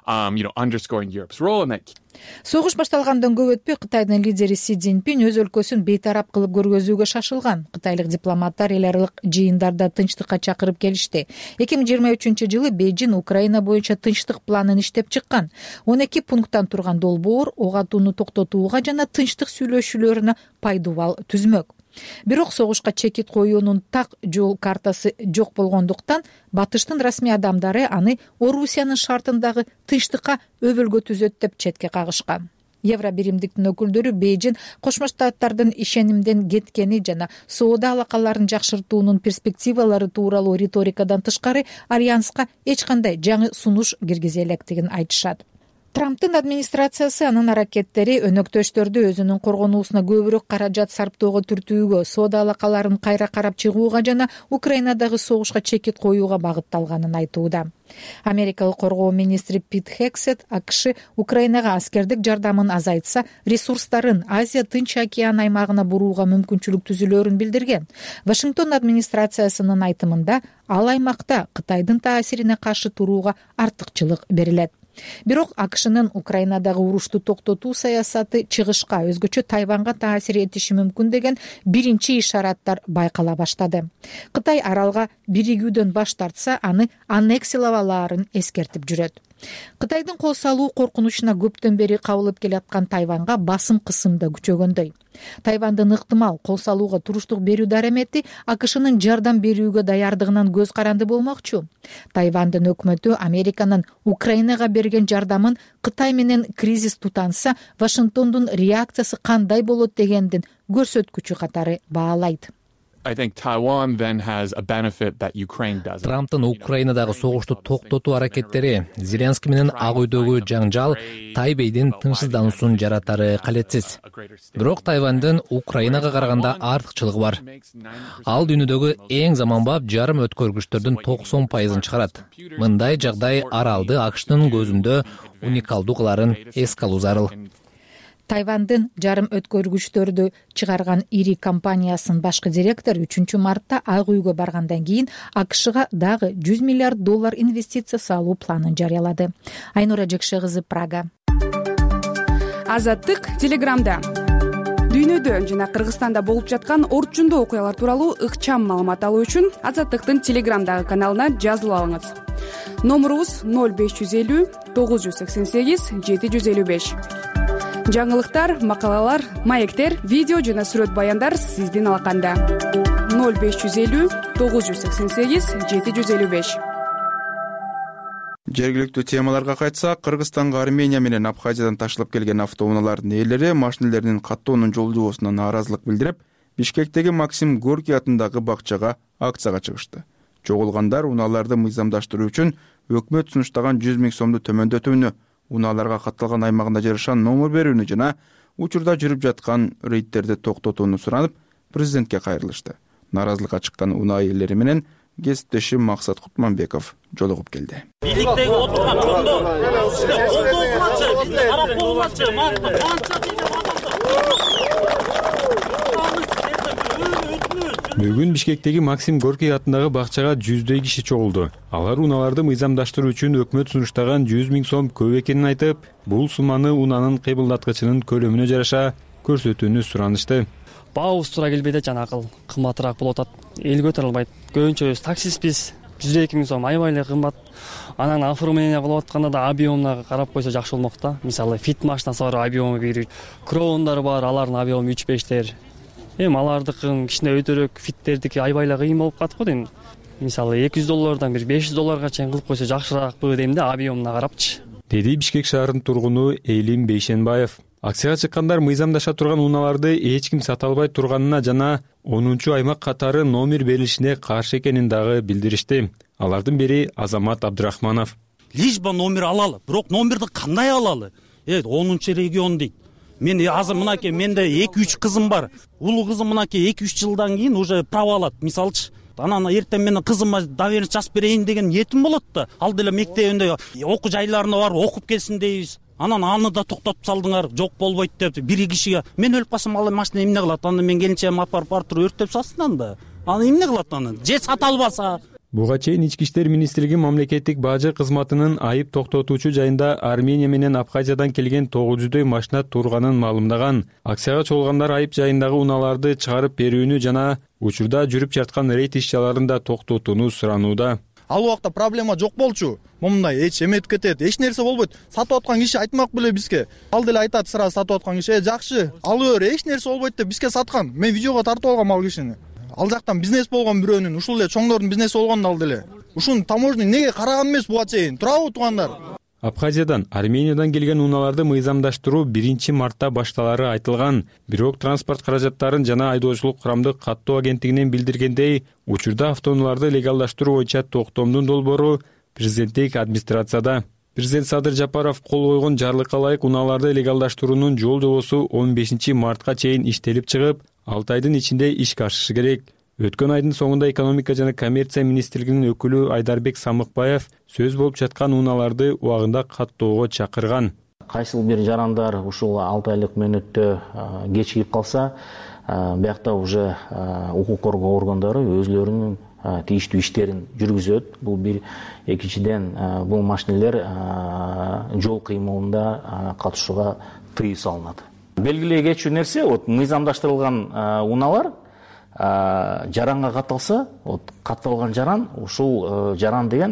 [SPEAKER 17] underscoring Europe's role in that.
[SPEAKER 5] Согуш башталгандан көп өтпөй Кытайдын лидери Си Цзиньпин өз өлкөсүн бейтарап кылып көргөзүүгө шашылган. Кытайлык дипломаттар эл аралык жыйындарда тынчтыкка чакырып келишти. 2023-жылы Бейжин Украина боюнча тынчтык планын иштеп чыккан. 12 пункттан турган долбоор ок атууну токтотууга жана тынчтык сүйлөшүүлөрүнө пайдубал түзмөк. Бирок согушка чекит коюунун так жол картасы жок болгондуктан батыштын расмий адамдары аны Орусиянын шартындагы тынчтыкка өбөлгө түзөт деп четке кагышкан. Евро биримдиктин өкүлдөрү Бейжин Кошмо Штаттардын ишенимден кеткени жана соода алакаларын жакшыртуунун перспективалары тууралуу риторикадан тышкары альянска эч кандай жаңы сунуш киргизе электигин айтышат. Трамптын администрациясы анын аракеттери өнөктөштөрдү өзүнүн коргонуусуна көбүрөөк каражат сарптоого түртүүгө, соода алакаларын кайра карап чыгууга жана Украинадагы согушка чекит коюуга багытталганын айтууда. Америкалык коргоо министри Пит Хексет АКШ Украинага аскердик жардамын азайтса, ресурстарын Азия Тынч океан аймагына бурууга мүмкүнчүлүк түзүлөөрүн билдирген. Вашингтон администрациясынын айтымында ал аймакта Кытайдын таасирине каршы турууга артыкчылык берилет. Бирок АКШнын Украинадагы урушту токтотуу саясаты чыгышка, өзгөчө Тайванга таасир этиши мүмкүн деген биринчи ишараттар байкала баштады. Кытай аралга биригүүдөн баш тартса, аны аннексиялап алаарын эскертип жүрөт. Кытайдын кол салуу коркунучуна көптөн бери кабылып келаткан Тайванга басым кысымда күчөгөндөй. Тайвандын ыктымал кол салууга туруштук берүү дарамети АКШнын жардам берүүгө даярдыгынан көз каранды болмокчу. Тайвандын өкмөтү Американын Украинага берген жардамын Кытай менен кризис тутанса, Вашингтондун реакциясы кандай болот дегендин көрсөткүчү катары баалайт.
[SPEAKER 16] Трамптын Украинадагы согушту токтотуу аракеттери Зеленский менен Ак үйдөгү жаңжал Тайбейдин тынчсыздануусун жаратары калетсиз. Бирок Тайвандын Украинага караганда артыкчылыгы бар. Ал дүйнөдөгү эң заманбап жарым өткөргүчтөрдүн 90%-ын чыгарат. Мындай жагдай аралды АКШтын көзүндө уникалдуу кыларын эске алуу зарыл.
[SPEAKER 5] Тайвандын жарым өткөргүчтөрдү чыгарган ири компаниясынын башкы директору 3-мартта Ак үйгө баргандан кийин АКШга дагы $100 миллиард инвестиция салуу планын жарыялады. Айнура Жекше кызы, Прага.
[SPEAKER 18] Азаттык Телеграмда. Дүйнөдө жана Кыргызстанда болуп жаткан орчундуу окуялар тууралуу ыкчам маалымат алуу үчүн Азаттыктын Телеграмдагы каналына жазылып алыңыз. Номурубуз 0550 988 755. Жаңылыктар, макалалар, маектер, видео жана сүрөт баяндар сиздин алаканда. 0550 988 755.
[SPEAKER 2] Жергиликтүү темаларга кайтсак, Кыргызстанга Армения менен Абхазиядан ташылып келген автоунаалардын ээлери машинелеринин каттоонун жолжобосуна нааразылык билдирип, Бишкектеги Максим Горький атындагы бакчага акцияга чыгышты. Жоголгандар унааларды мыйзамдаштыруу үчүн өкмөт сунуштаган 100 000 сомду төмөндөтүүнү, унааларга катталган аймагында жарышан номер берүүнү жана учурда жүрүп жаткан рейдтерди токтотууну суранып, президентке кайрылышты. Нааразылыкка чыккан унаа ээлери менен кесиптешим Максат Кутманбеков жолугуп келди.
[SPEAKER 19] Бийликтеги отурган чоңдор сизге колдоо кылачы, бизди карап коюлачы,
[SPEAKER 20] Бүгүн Бишкектеги Максим Горький атындагы бакчага жүздөй киши чогулду. Алар унааларды мыйзамдаштыруу үчүн өкмөт сунуштаган 100 000 сом көп экенин айтып, бул сумманы унаанын кыймылдаткычынын көлөмүнө жараша көрсөтүүнү суранышты.
[SPEAKER 4] Баабыз туура келбейт, жанакыл кымбатыраак болуп атат. Эл көтөрө албайт. Көбүнчө таксистпиз, 102 000 сом аябай эле кымбат. Анан оформление кылып атканда да объемуна карап койсо жакшы болмок да. Мисалы Fit машинасы бар, объему 1, Кроундар бар, алардын объему 3-5тер. Алардыкын кичине өтөрөөк, Фиттердики аябай эле кыйын болуп калат го дейм. Мисалы $200 бир $500 чейин кылып койсо жакшыраакпы дейм да, объемуна карапчы.
[SPEAKER 20] Деди Бишкек шаарынын тургуну Элим Бейшенбаев. Акцияга чыккандар мыйзамдаша турган унааларды эч ким сата албай турганына жана 10-аймак катары номер берилишине каршы экенин дагы билдиришти. Алардын бири Азамат Абдрахманов.
[SPEAKER 19] Лишь бы номер алалы, бирок номерди кандай алалы? 10-регион дейт. Мен азыр мынакей менде 2-3 кызым бар. Улуу кызым мынакей 2-3 жылдан кийин уже право алат. Мисалчы, анан эртең менен кызыма доверенность жазып берейин деген ниетим болот да. Ал деле мектебинде окуу жайларына барып окуп келсин дейбиз. Анан аны да токтотуп салдыңар, жок болбойт деп. Бир кишиге мен өлүп калсам ал машина эмне кылат? Аны мен келинчегим апарып өрттөп салсын анда. Аны эмне кылат аны? Же сата албаса?
[SPEAKER 20] Буга чейин Ички иштер министрлиги мамлекеттик бажы кызматынын айып токтотуучу жайында Армения менен Абхазиядан келген 900дөй машина турганын маалымдаган. Акцияга чогулгандар айып жайындагы унааларды чыгарып берүүнү жана учурда жүрүп жаткан рейд иш-чараларын да токтотууну суранууда.
[SPEAKER 17] Ал убакта проблема жок болчу. Момундай эч эметип кетет, эч нерсе болбойт. Сатып аткан киши айтмак беле бизге. Ал деле айтат сразу сатып аткан киши, жакшы, алып бер, эч нерсе болбойт деп бизге саткан. Мен видеого тартып алгам ал кишини. Ал жактан бизнес болгон бирөөнүн, ушул эле чоңдордун бизнеси болгон ал деле. Ушун таможня неге караган эмес буга чейин? Турабы туугандар?
[SPEAKER 20] Абхазиядан, Армениядан келген унааларды мыйзамдаштыруу 1-мартта башталары айтылган. Бирок транспорт каражаттарын жана айдоочулук курамдык каттоо агенттигинен билдиргендей, учурда автоунааларды легалдаштыруу боюнча токтомдун долбоору президенттик администрацияда. Президент Садыр Жапаров кол койгон жарлыкка ылайык унааларды легалдаштыруунун жол-жобосу 15-мартка чейин иштелип чыгып, 6 айдын ичинде ишке ашышы керек. Өткөн айдын соңунда экономика жана коммерция министрлигинин өкүлү Айдарбек Самыкбаев сөз болуп жаткан унааларды убагында каттоого чакырган.
[SPEAKER 21] Кайсыл бир жарандар ушул 6 айлык мөөнөттө кечигип калса, биякта уже укук коргоо органдары өзлөрүнүн тийиштүү иштерин жүргүзөт. Бул бир, экинчиден бул машинелер жол кыймылында катышууга тыюу салынат. Белгилей кетчү нерсе, мыйзамдаштырылган унаалар жаранга катталса, катталган жаран, ушул жаран деген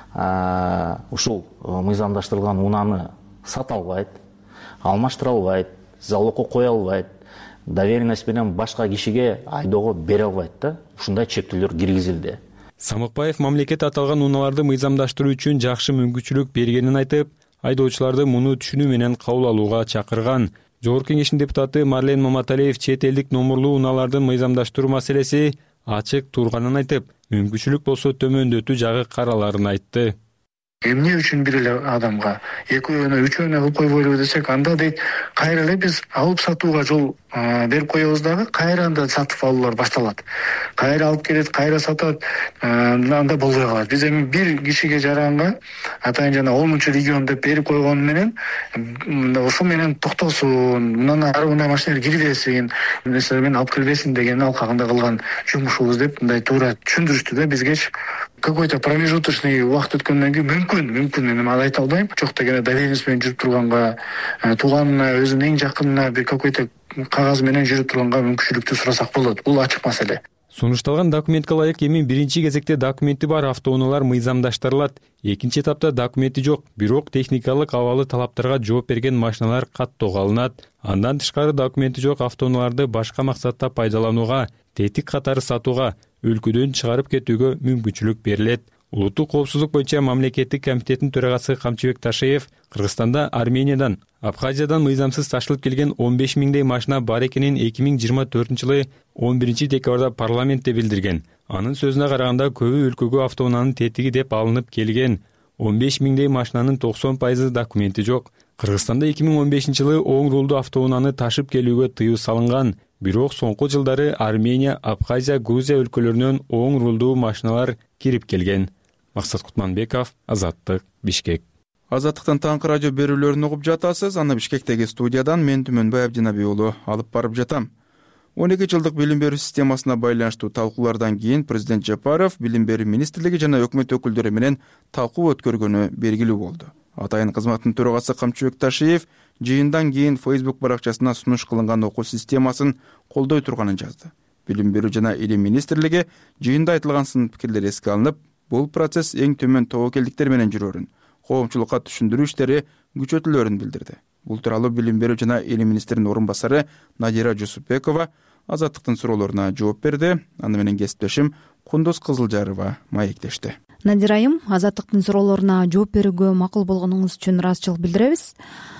[SPEAKER 21] ушул мыйзамдаштырылган унааны сата албайт, алмаштыра албайт, залогко кое албайт, доверенность менен башка кишиге айдоого бере албайт да. Ушундай чектөөлөр киргизилди.
[SPEAKER 20] Самыкбаев мамлекет аталган унааларды мыйзамдаштыруу үчүн жакшы мүмкүнчүлүк бергенин айтып, айдоочуларды муну түшүнүү менен кабыл алууга чакырган. Жогорку Кеңештин депутаты Марлен Маматалиев чет элдик номурлуу унаалардын мыйзамдаштыруу маселеси ачык турганын айтып, мүмкүнчүлүк болсо төмөндөтүү жагы караларын айтты.
[SPEAKER 22] Эмне үчүн бир эле адамга экөөнө, үчөөнө кылып койбойлубу десек, анда дейт, кайра эле биз алып сатууга жол берип коебуз дагы, кайра анда сатып алуулар башталат. Кайра алып келет, кайра сатат, анда болбой калат. Биз эми бир кишиге жаранга атайын жана 10-чу регион деп берип койгон менен ошо менен токтосун, мындан ары мындай машиналар кирбесин, нерселер менен алып келбесин деген алкагында кылган жумушубуз деп мындай туура түшүндүрүштү да бизге. Какой-то промежуточный убакыт өткөндөн кийин мүмкүн эми аны айта албайм. Жок дегенде доверенность менен жүрүп турганга, тууганына, өзүнүн эң жакынына бир какой-то кагаз менен жүрүп турганга мүмкүнчүлүктү сурасак болот. Бул ачык маселе.
[SPEAKER 20] Сунушталган документке ылайык эми биринчи кезекте документи бар автоунаалар мыйзамдаштырылат. Экинчи этапта документи жок, бирок техникалык абалы талаптарга жооп берген машиналар каттоого алынат. Андан тышкары документи жок автоунааларды башка максатта пайдаланууга, тетик катары сатууга, өлкөдөн чыгарып кетүүгө мүмкүнчүлүк берилет. Улуттук коопсуздук боюнча мамлекеттик комитеттин төрагасы Камчыбек Ташиев Кыргызстанда Армениядан, Абхазиядан мыйзамсыз ташылып келген 15 миңдей машина бар экенин 2024-жылы 11-декабрда парламентте билдирген. Анын сөзүнө караганда көбү өлкөгө автоунаанын тетиги деп алынып келген. 15 миңдей машинанын 90% документи жок. Кыргызстанда 2015-жылы оң рулдуу автоунааны ташып келүүгө тыюу салынган. Бирок соңку жылдары Армения, Абхазия, Грузия өлкөлөрүнөн оң рулдуу машиналар кирип келген. Максат Кутманбеков, Азаттык, Бишкек.
[SPEAKER 2] Азаттыктан таңкы радио берүүлөрүн угуп жатасыз. Аны Бишкектеги студиядан мен Түмөнбай Абдинаби уулу алып барып жатам. 12 жылдык билим берүү системасына байланыштуу талкуулардан кийин президент Жапаров билим берүү министрлиги жана өкмөт өкүлдөрү менен талкуу өткөргөнү белгилүү болду. Атайын кызматтын төрагасы Камчыбек Ташиев жыйындан кийин Facebook баракчасына сунуш кылынган окуу системасын колдой турганын жазды. Билим берүү жана илим министрлиги жыйында айтылган сын пикирлер эске алынып, бул процесс эң төмөн тобокелдиктер менен жүрөөрүн, коомчулукка түшүндүрүү иштери күчөтүлөөрүн билдирди. Бул тууралуу билим берүү жана илим министринин орун басары Надира Жусупбекова Азаттыктын суроолоруна жооп берди. Аны менен кесиптешим Кундуз Кызылжарова маектешти.
[SPEAKER 23] Надира айым, Азаттыктын суроолоруна жооп берүүгө макул болгонуңуз үчүн ыраазычылык билдиребиз.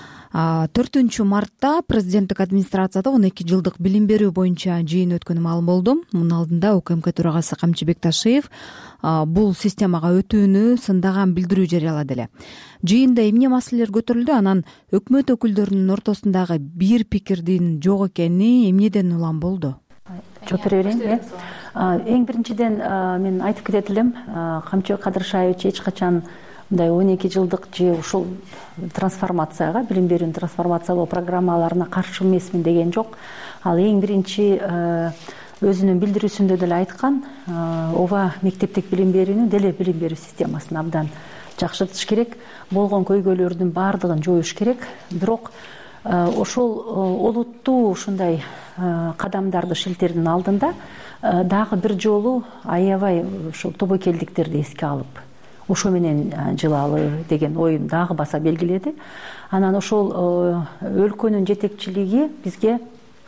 [SPEAKER 23] 4-мартта президенттик администрацияда 12 жылдык билим берүү боюнча жыйын өткөнү маалым болду. Мунун алдында УКМК төрагасы Камчыбек Ташиев бул системага өтүүнү сындаган билдирүү жарыялады эле. Жыйында эмне маселелер көтөрүлдү, анан өкмөт өкүлдөрүнүн ортосундагы бир пикирдин жок экени эмнеден улам болду?
[SPEAKER 24] Жооп бере берейин. Эң биринчиден мен айтып кетет элем, Камчыбек Кадыршаевич эч качан мындай 12 жылдык же ушул трансформацияга, билим берүүнүн трансформациялоо программаларына каршы эмесмин деген жок. Ал эң биринчи өзүнүн билдирүүсүндө деле айткан, ооба мектептик билим берүүнү деле билим берүү системасын абдан жакшыртыш керек, болгон көйгөйлөрдүн баардыгын жоюш керек. Бирок ошол олуттуу ушундай кадамдарды шилтердин алдында дагы бир жолу аябай ушул тобокелдиктерди эске алып, ошо менен жылалы деген оюн дагы баса белгиледи. Анан ошол өлкөнүн жетекчилиги бизге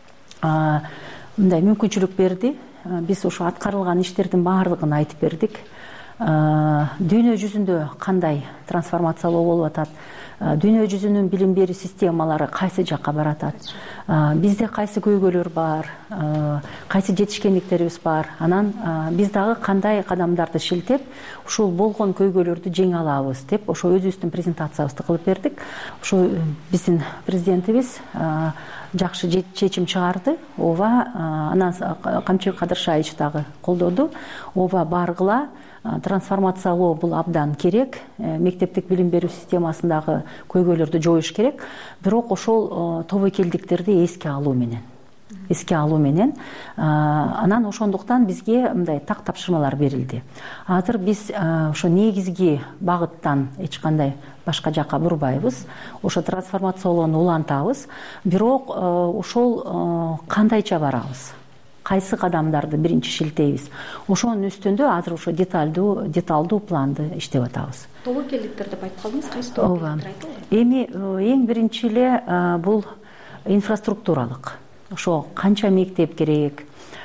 [SPEAKER 24] мындай мүмкүнчүлүк берди. Биз ошо аткарылган иштердин баардыгын айтып бердик. Дүйнө жүзүндө кандай трансформациялоо болуп атат, дүйнө жүзүнүн билим берүү системалары кайсы жакка баратат, бизде кайсы көйгөйлөр бар, кайсы жетишкендиктерибиз бар, анан биз дагы кандай кадамдарды шилтеп ушул болгон көйгөйлөрдү жеңе алабыз деп ошо өзүбүздүн презентациябызды кылып бердик. Ошо биздин президентибиз жакшы чечим чыгарды. Ооба, анан Камчыбек Кадыршаевич дагы колдоду. Ооба, баргыла, трансформациялоо бул абдан керек, мектептик билим берүү системасындагы көйгөйлөрдү жоюш керек. Бирок ошол тобокелдиктерди эске алуу менен анан ошондуктан бизге мындай так тапшырмалар берилди. Азыр биз ошо негизги багыттан эч кандай башка жакка бурбайбыз. Ошо трансформациялоону улантабыз. Бирок ошол кандайча барабыз? Кайсы кадамдарды биринчи шилтейбиз? Ошонун үстүндө азыр ошо деталдуу планды иштеп атабыз. Тобокелдиктер деп айтып калдыңыз, кайсы тобокелдиктер айтылды? Эми эң биринчи эле бул инфраструктуралык. Ошо канча мектеп керек,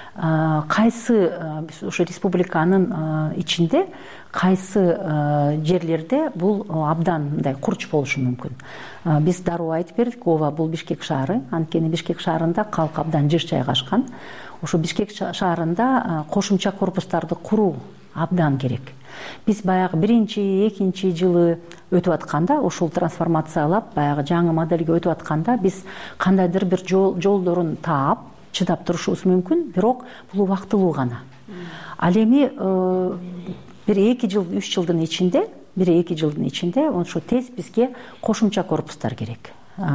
[SPEAKER 24] кайсы ошо республиканын ичинде кайсы жерлерде бул абдан мындай курч болушу мүмкүн. Биз дароо айтып бердик, ооба, бул Бишкек шаары, анткени Бишкек шаарында калк абдан жыш жайгашкан. Ошо Бишкек шаарында кошумча корпустарды куруу абдан керек. Биз баягы биринчи, экинчи жылы өтүп атканда, ушул трансформациялап, баягы жаңы модельге өтүп атканда, биз кандайдыр бир жолдорун таап, чыдап турушубуз мүмкүн, бирок бул убактылуу гана. Ал эми бир 2 жыл, 3 жылдын ичинде, ошо тез бизге кошумча корпустар керек.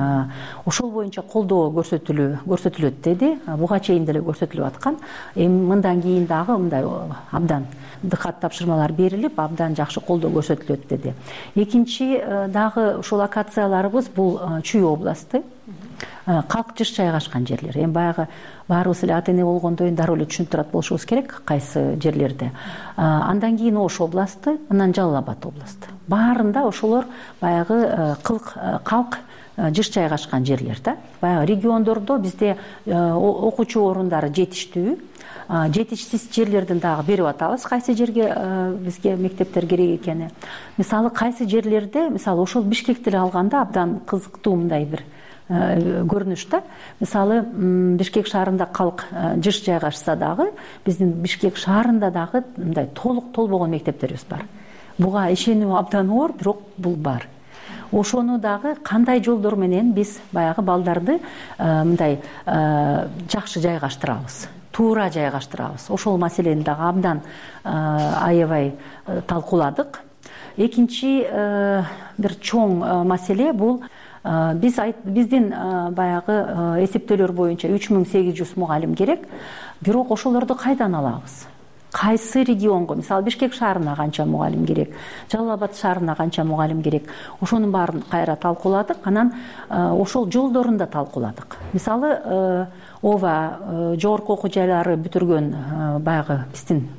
[SPEAKER 24] Ошол боюнча колдоо көрсөтүлөт деди. Буга чейин деле көрсөтүлүп аткан. Эми мындан кийин дагы мындай абдан дыкат тапшырмалар берилип, абдан жакшы колдоо көрсөтүлөт деди. Экинчи дагы ушул локацияларыбыз бул Чүй областы. Калк жыш жайгашкан жерлер. Эми баягы баарыбыз эле ата эне болгондон дароо эле түшүнүп турат болушубуз керек кайсы жерлерде. Андан кийин Ош областы, анан Жалал Абад областы. Баарында ошолор баягы калк жыш жайгашкан жерлер да. Баягы региондордо бизде окуучу орундары жетиштүү. Жетишсиз жерлерден дагы берип атабыз, кайсы жерге бизге мектептер керек экени. Мисалы кайсы жерлерде, мисалы ошол Бишкекти эле алганда абдан кызыктуу мындай бир көрүнүш да. Мисалы Бишкек шаарында калк жыш жайгашса дагы, биздин Бишкек шаарында дагы мындай толук толбогон мектептерибиз бар. Буга ишенүү абдан оор, бирок бул бар. Ошону дагы кандай жолдор менен биз баягы балдарды мындай жакшы жайгаштырабыз, туура жайгаштырабыз. Ошол маселени дагы абдан аябай талкууладык. Экинчи бир чоң маселе бул биздин баягы эсептөөлөр боюнча 3800 мугалим керек. Бирок ошолорду кайдан алабыз? Кайсы регионго, мисалы Бишкек шаарына канча мугалим керек, Жалал Абад шаарына канча мугалим керек, ошонун баарын кайра талкууладык. Анан ошол жолдорун да талкууладык. Мисалы ооба, жогорку окуу жайлары бүтүргөн баягы биздин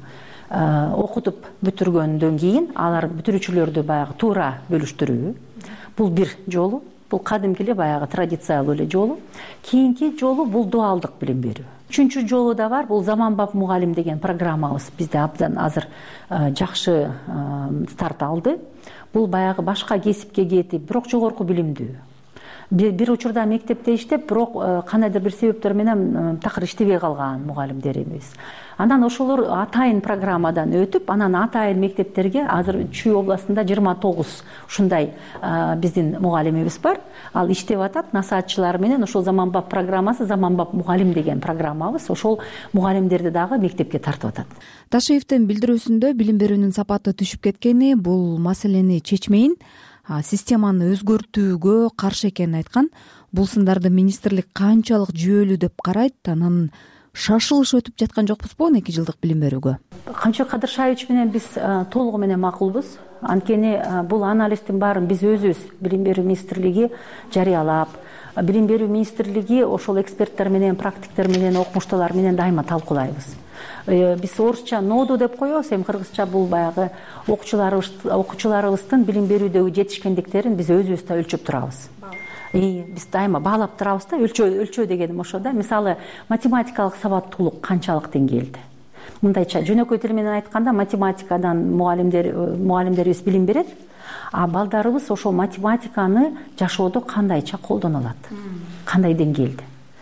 [SPEAKER 24] окутуп бүтүргөндөн кийин алар бүтүрүүчүлөрдү баягы туура бөлүштүрүү. Бул бир жолу, бул кадимки эле баягы традициялуу эле жолу. Кийинки жолу бул дуалдык билим берүү. Үчүнчү жолу да бар, бул заманбап мугалим деген программабыз бизде абдан азыр жакшы старт алды. Бул баягы башка кесипке кетип, бирок жогорку билимдүү. Бир учурда мектепте иштеп, бирок кандайдыр бир себептер менен такыр иштебей калган мугалимдерибиз. Анан ошолор атайын программадан өтүп, анан атайын мектептерге азыр Чүй областында 29 ушундай биздин мугалимибиз бар. Ал иштеп атат насаатчылар менен. Ошол заманбап программасы, заманбап мугалим деген программабыз. Ошол мугалимдерди дагы мектепке тартып атат.
[SPEAKER 23] Ташиевдин билдирүүсүндө билим берүүнүн сапаты түшүп кеткени бул маселени чечмейин, системаны өзгөртүүгө каршы экенин айткан. Бул сындарды министрлик канчалык жүйөлүү деп карайт? Анан шашылыш өтүп жаткан жокпузбу 12 жылдык билим берүүгө?
[SPEAKER 24] Камчыбек Кадыршаевич менен биз толугу менен макулбуз. Анткени бул анализдин баарын биз өзүбүз Билим берүү министрлиги жарыялап, Билим берүү министрлиги ошол эксперттер менен, практиктер менен, окумуштуулар менен дайыма талкуулайбыз. Биз орусча ноду деп коебуз, эми кыргызча бул баягы окуучуларыбыздын билим берүүдөгү жетишкендиктерин биз өзүбүз да өлчөп турабыз. Биз дайыма баалап турабыз да, өлчөө дегеним ошо да. Мисалы, математикалык сабаттуулук канчалык деңгээлде? Мындайча жөнөкөй тил менен айтканда, математикадан мугалимдерибиз билим берет, а балдарыбыз ошол математиканы жашоодо кандайча колдоно алат? Кандай деңгээлде?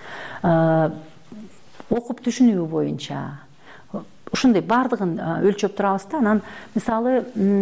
[SPEAKER 24] Окуп түшүнүү боюнча ушундай баардыгын өлчөп турабыз да. Анан мисалы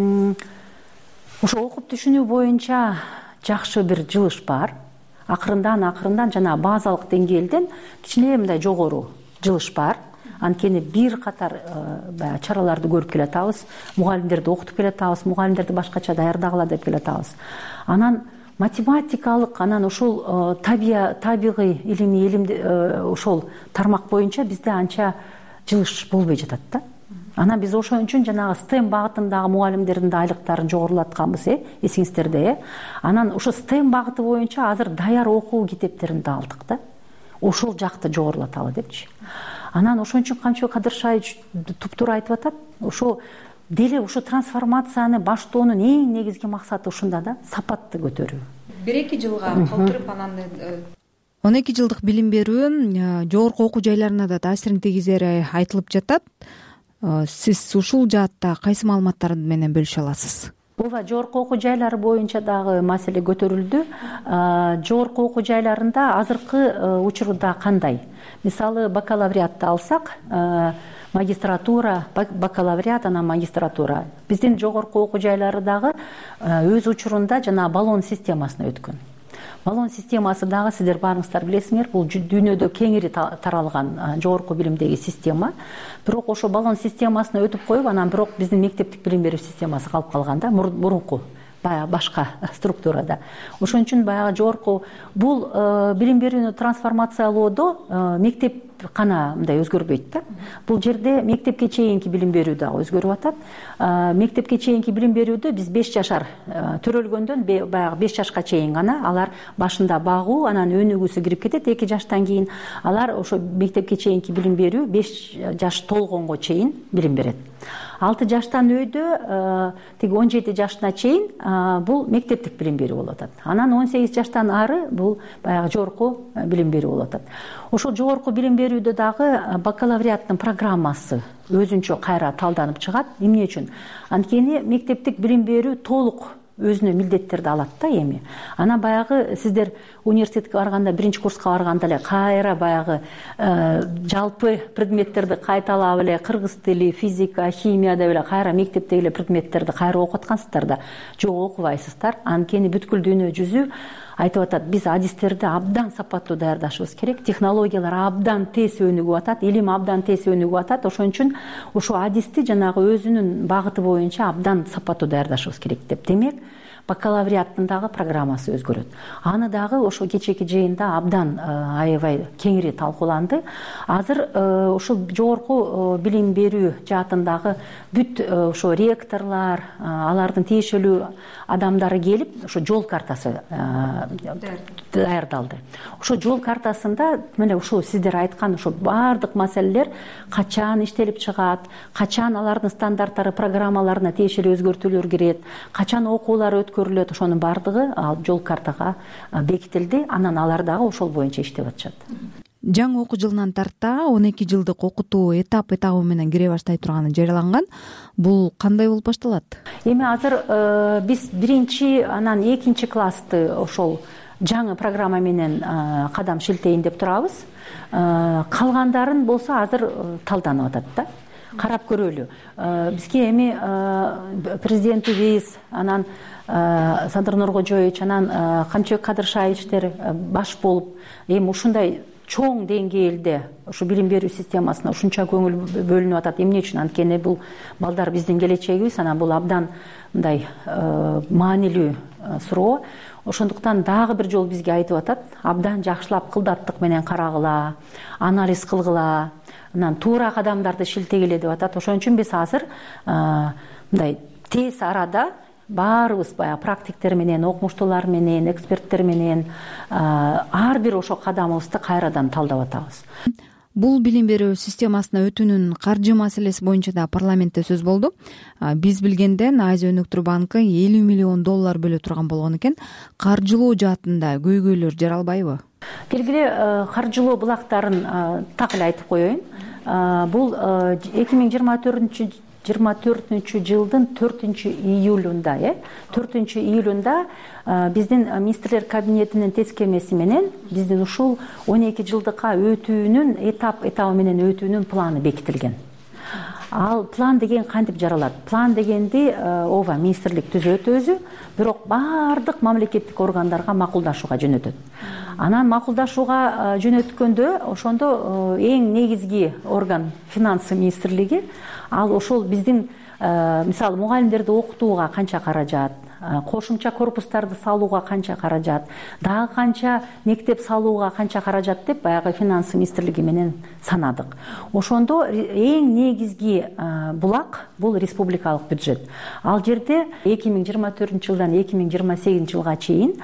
[SPEAKER 24] ошо окуп түшүнүү боюнча жакшы бир жылыш бар. Акырындан жана базалык деңгээлден кичине мындай жогору жылыш бар. Анткени бир катар чараларды көрүп келатабыз, мугалимдерди окутуп келатабыз, мугалимдерди башкача даярдагыла деп келатабыз. Анан математикалык, анан ушул табигый илимди ошол тармак боюнча бизде анча жылыш болбой жатат да. Анан биз ошон үчүн жанагы STEM багытындагы мугалимдердин да айлыктарын жогорулатканбыз, эсиңиздерде. Анан ошо STEM багыты боюнча азыр даяр окуу китептерин да алдык да. Ошол жакты жогорулаталы депчи. Анан ошон үчүн Камчыбек Кадыршаевич туптуура айтып атат. Ошо деле ошо трансформацияны баштоонун эң негизги максаты ушунда да, сапатты көтөрүү. 1-2 жылга калтырып анан
[SPEAKER 23] 12 жылдык билим берүү жогорку окуу жайларына да таасирин тийгизери айтылып жатат. Сиз ушул жаатта кайсы маалыматтар менен бөлүшө аласыз?
[SPEAKER 24] Ооба, жогорку окуу жайлары боюнча дагы маселе көтөрүлдү. Жогорку окуу жайларында азыркы учурда кандай? Мисалы, бакалавриатты алсак, магистратура, бакалавриат, анан магистратура. Биздин жогорку окуу жайлары дагы өз учурунда жана баллон системасына өткөн. Баллон системасы дагы сиздер баарыңыздар билесиңер, бул дүйнөдө кеңири таралган жогорку билимдеги система. Бирок ошо баллон системасына өтүп коюп, анан бирок биздин мектептик билим берүү системасы калып калган да, мурунку баягы башка структурада. Ошон үчүн баягы жогорку бул билим берүүнү трансформациялоодо мектеп кана мындай өзгөрбөйт да. Бул жерде мектепке чейинки билим берүү дагы өзгөрүп атат. Мектепке чейинки билим берүүдө биз 5 жашар төрөлгөндөн баягы 5 жашка чейин гана алар башында багуу, анан өнүгүүсү кирип кетет 2 жаштан кийин. Алар ошо мектепке чейинки билим берүү 5 жаш толгонго чейин билим берет. 6 жаштан өйдө тиги 17 жашына чейин бул мектептик билим берүү болуп атат. Анан 18 жаштан ары бул баягы жогорку билим берүү болуп атат. Ошол жогорку билим берүүдө дагы бакалавриаттын программасы өзүнчө кайра талданып чыгат. Эмне үчүн? Анткени мектептик билим берүү толук өзүнө милдеттерди алат да эми. Анан баягы сиздер университетке барганда, 1-курска барганда эле кайра баягы жалпы предметтерди кайталап эле кыргыз тили, физика, химия деп эле кайра мектептеги эле предметтерди кайра окуп аткансыздар да. Жок, окубайсыздар. Анткени бүткүл дүйнө жүзү айтып атат, биз адистерди абдан сапаттуу даярдашыбыз керек. Технологиялар абдан тез өнүгүп атат, илим абдан тез өнүгүп атат. Ошон үчүн ошо адисти жанагы өзүнүн багыты боюнча абдан сапаттуу даярдашыбыз керек деп. Демек, бакалавриаттын дагы программасы өзгөрөт. Аны дагы ошо кечээки жыйында абдан аябай кеңири талкууланды. Азыр ошол жогорку билим берүү жаатындагы бүт ошо ректорлор, алардын тиешелүү адамдары келип, ошо жол картасы даярдалды. Ошо жол картасында мына ушул сиздер айткан ошо баардык маселелер качан иштелип чыгат, качан алардын стандарттары, программаларына тиешелүү өзгөртүүлөр кирет, качан окуулар өткөрүлөт, ошонун баардыгы жол картага бекитилди. Анан алар дагы ошол боюнча иштеп атышат.
[SPEAKER 23] Жаңы окуу жылынан тарта 12 жылдык окутуу этап менен кире баштай турганы жарыяланган. Бул кандай болуп башталат?
[SPEAKER 24] Эми азыр биз 1, анан 2 классты ошол жаңы программа менен кадам шилтейин деп турабыз. Калгандарын болсо азыр талданып атат да. Карап көрөлү. Бизге эми президентибиз, анан Садыр Нуркожоевич, анан Камчыбек Кадыршаевичтер баш болуп, эми ушундай чоң деңгээлде ушу билим берүү системасына ушунча көңүл бөлүнүп атат. Эмне үчүн? Анткени бул балдар биздин келечегибиз, анан бул абдан мындай маанилүү суроо. ошондуктан дагы бир жолу бизге айтып атат, абдан жакшылап кылдаттык менен карагыла, анализ кылгыла, анан туура кадамдарды шилтегиле деп атат. Ошон үчүн биз азыр мындай тез арада баарыбыз баягы практиктер менен, окумуштуулар менен, эксперттер менен ар бир ошо кадамыбызды кайрадан талдап атабыз.
[SPEAKER 23] Бул билим берүү системасына өтүүнүн каржы маселеси боюнча да парламентте сөз болду. Биз билгенден Азия өнүктүрүү банкы $50 миллион бөлө турган болгон экен. Каржылоо жаатында көйгөйлөр жаралбайбы?
[SPEAKER 24] Келгиле каржылоо булактарын так эле айтып коеюн. Бул 2024 жылдын 4-июлунда, 4-июлунда биздин министрлер кабинетинин тескемеси менен биздин ушул 12 жылдыкка өтүүнүн этап менен өтүүнүн планы бекитилген. Ал план деген кантип жаралат? План дегенди ооба министрлик түзөт өзү, бирок баардык мамлекеттик органдарга макулдашууга жөнөтөт. Анан макулдашууга жөнөткөндө ошондо эң негизги орган финансы министрлиги, ал ошол биздин мисалы мугалимдерди окутууга канча каражат, кошумча корпустарды салууга канча каражат, дагы канча мектеп салууга канча каражат деп баягы финансы министрлиги менен санадык. Ошондо эң негизги булак бул республикалык бюджет. Ал жерде 2024 жылдан 2028 жылга чейин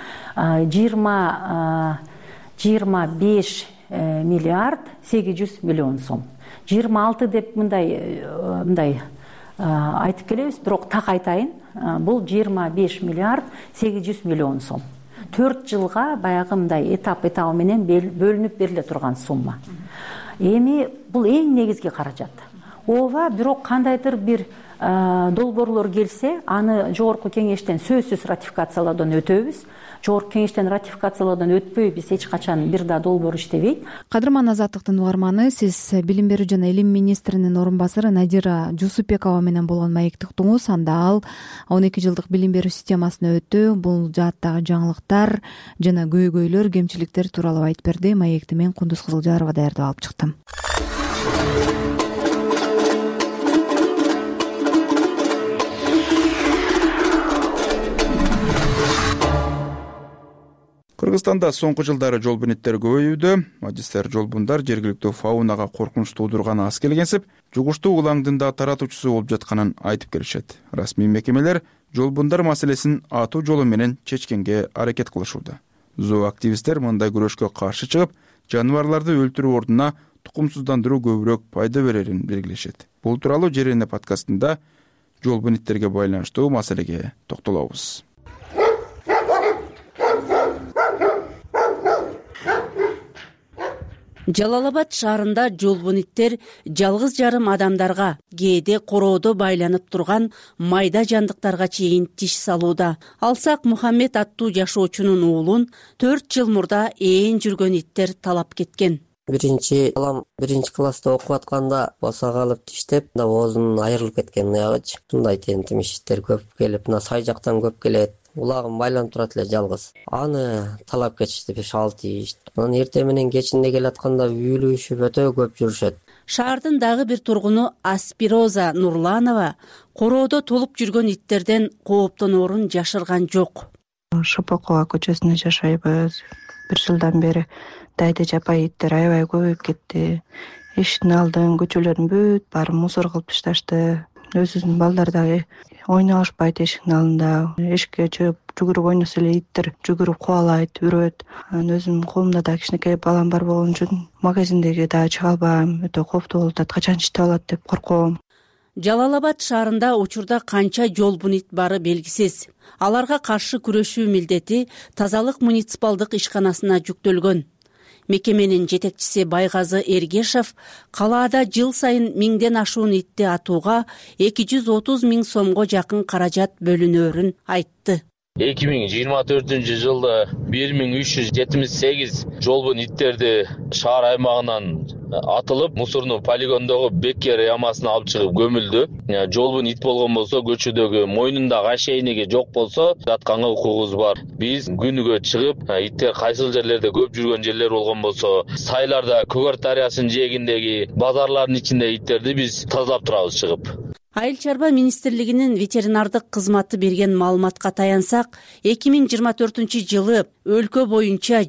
[SPEAKER 24] 25 миллиард 800 миллион сом. 26 деп мындай айтып келебиз, бирок так айтайын, бул 25 миллиард 800 миллион сом. 4 жылга баягы мындай этап менен бөлүнүп бериле турган сумма. Эми бул эң негизги каражат. Ооба, бирок кандайдыр бир долбоорлор келсе, аны жогорку кеңештен сөзсүз ратификациялоодон өтөбүз. Жогорку кеңештен ратификациялоодон өтпөй биз эч качан бир да долбоор иштебейт.
[SPEAKER 23] Кадырман Азаттыктын угарманы, сиз билим берүү жана илим министринин орун басары Надира Жусупбекова менен болгон маекти уктуңуз. Анда ал 12 жылдык билим берүү системасына өтүү, бул жааттагы жаңылыктар жана көйгөйлөр, кемчиликтер тууралуу айтып берди. Маекти мен Кундуз Кызылжарова даярдап алып чыктым.
[SPEAKER 2] Кыргызстанда соңку жылдары жол бюнеттери көбөйүүдө. Мажистер жолбундар жергиликтүү фаунага коркунуч туудурган аз келгенсип, жугуштуу улаңдын да таратуучусу болуп жатканын айтып келишет. Расмий мекемелер жолбундар маселесин атуу жолу менен чечкенге аракет кылышууда. Зооактивисттер мындай күрөшкө каршы чыгып, жаныбарларды өлтүрүү ордуна тукумсуздандыруу көбүрөөк пайда берерин белгилешет. Бул тууралуу Жерене подкастында жол бюнеттерге байланыштуу маселеге токтолобуз.
[SPEAKER 1] Жалал-Абад шаарында жолбуниттер жалгыз жарым адамдарга, кээде короодо байланып турган майда жандыктарга чейин тиш салууда. Алсак Мухаммед аттуу жашоочунун уулун 4 жыл мурда ээн жүргөн иттер талап кеткен.
[SPEAKER 7] Биринчи балам 1-класста окуп атканда босого алып тиштеп, оозунун айрылып кеткен аябычы. Ушундай тентимиштер көп келип, сай жактан көп келет. Улагым байланып турат эле жалгыз. Аны талап кетишти 5-6 тиш. Анан эртең менен кечинде келатканда үйлүшүп өтө көп жүрүшөт.
[SPEAKER 1] Шаардын дагы бир тургуну Аспироза Нурланова короодо толуп жүргөн иттерден кооптоноорун жашырган жок.
[SPEAKER 8] Шопокова көчөсүндө жашайбыз. 1 жылдан бери дайда жапай иттер аябай көбөйүп кетти. Эшиктин алдын, көчөлөрдүн бүт баарын мусор кылып ташташты. Өзүнүн балдары дагы ойной алышпайт эшиктин алдында. Эшикке жүгүрүп ойносо эле иттер жүгүрүп кубалайт, үрөт. Анан өзүмдүн колумда да кичинекей балам бар болгон үчүн магазиндеги дагы чыга албайм. Өтө кооптуу болуп атат, качан читтеп алат деп корком.
[SPEAKER 1] Жалал-Абад шаарында учурда канча жол бунит бары белгисиз. Аларга каршы күрөшүү милдети тазалык муниципалдык ишканасына жүктөлгөн. Мекеменин жетекчиси Байгазы Эргешев калаада жыл сайын 1000ден ашуун итти атууга 230 000 сомго жакын каражат бөлүнөөрүн айтты.
[SPEAKER 9] 2024 жылда 1378 жолбун иттерди шаар аймагынан атылып, мусордуу полигондогу Беккер ямасына алып чыгып көмүлдү. Жолбун ит болгон болсо, көчөдөгү мойнундагы ошейниги жок болсо, жатканга укугубуз бар. Биз күнүгө чыгып, иттер кайсыл жерлерде көп жүргөн жерлер болгон болсо, сайларда Көгөр дарыясынын жээгиндеги базарлардын ичинде иттерди биз тазалап турабыз чыгып.
[SPEAKER 1] Айыл чарба министрлигинин ветеринардык кызматы берген маалыматка таянсак, 2024 жылы өлкө боюнча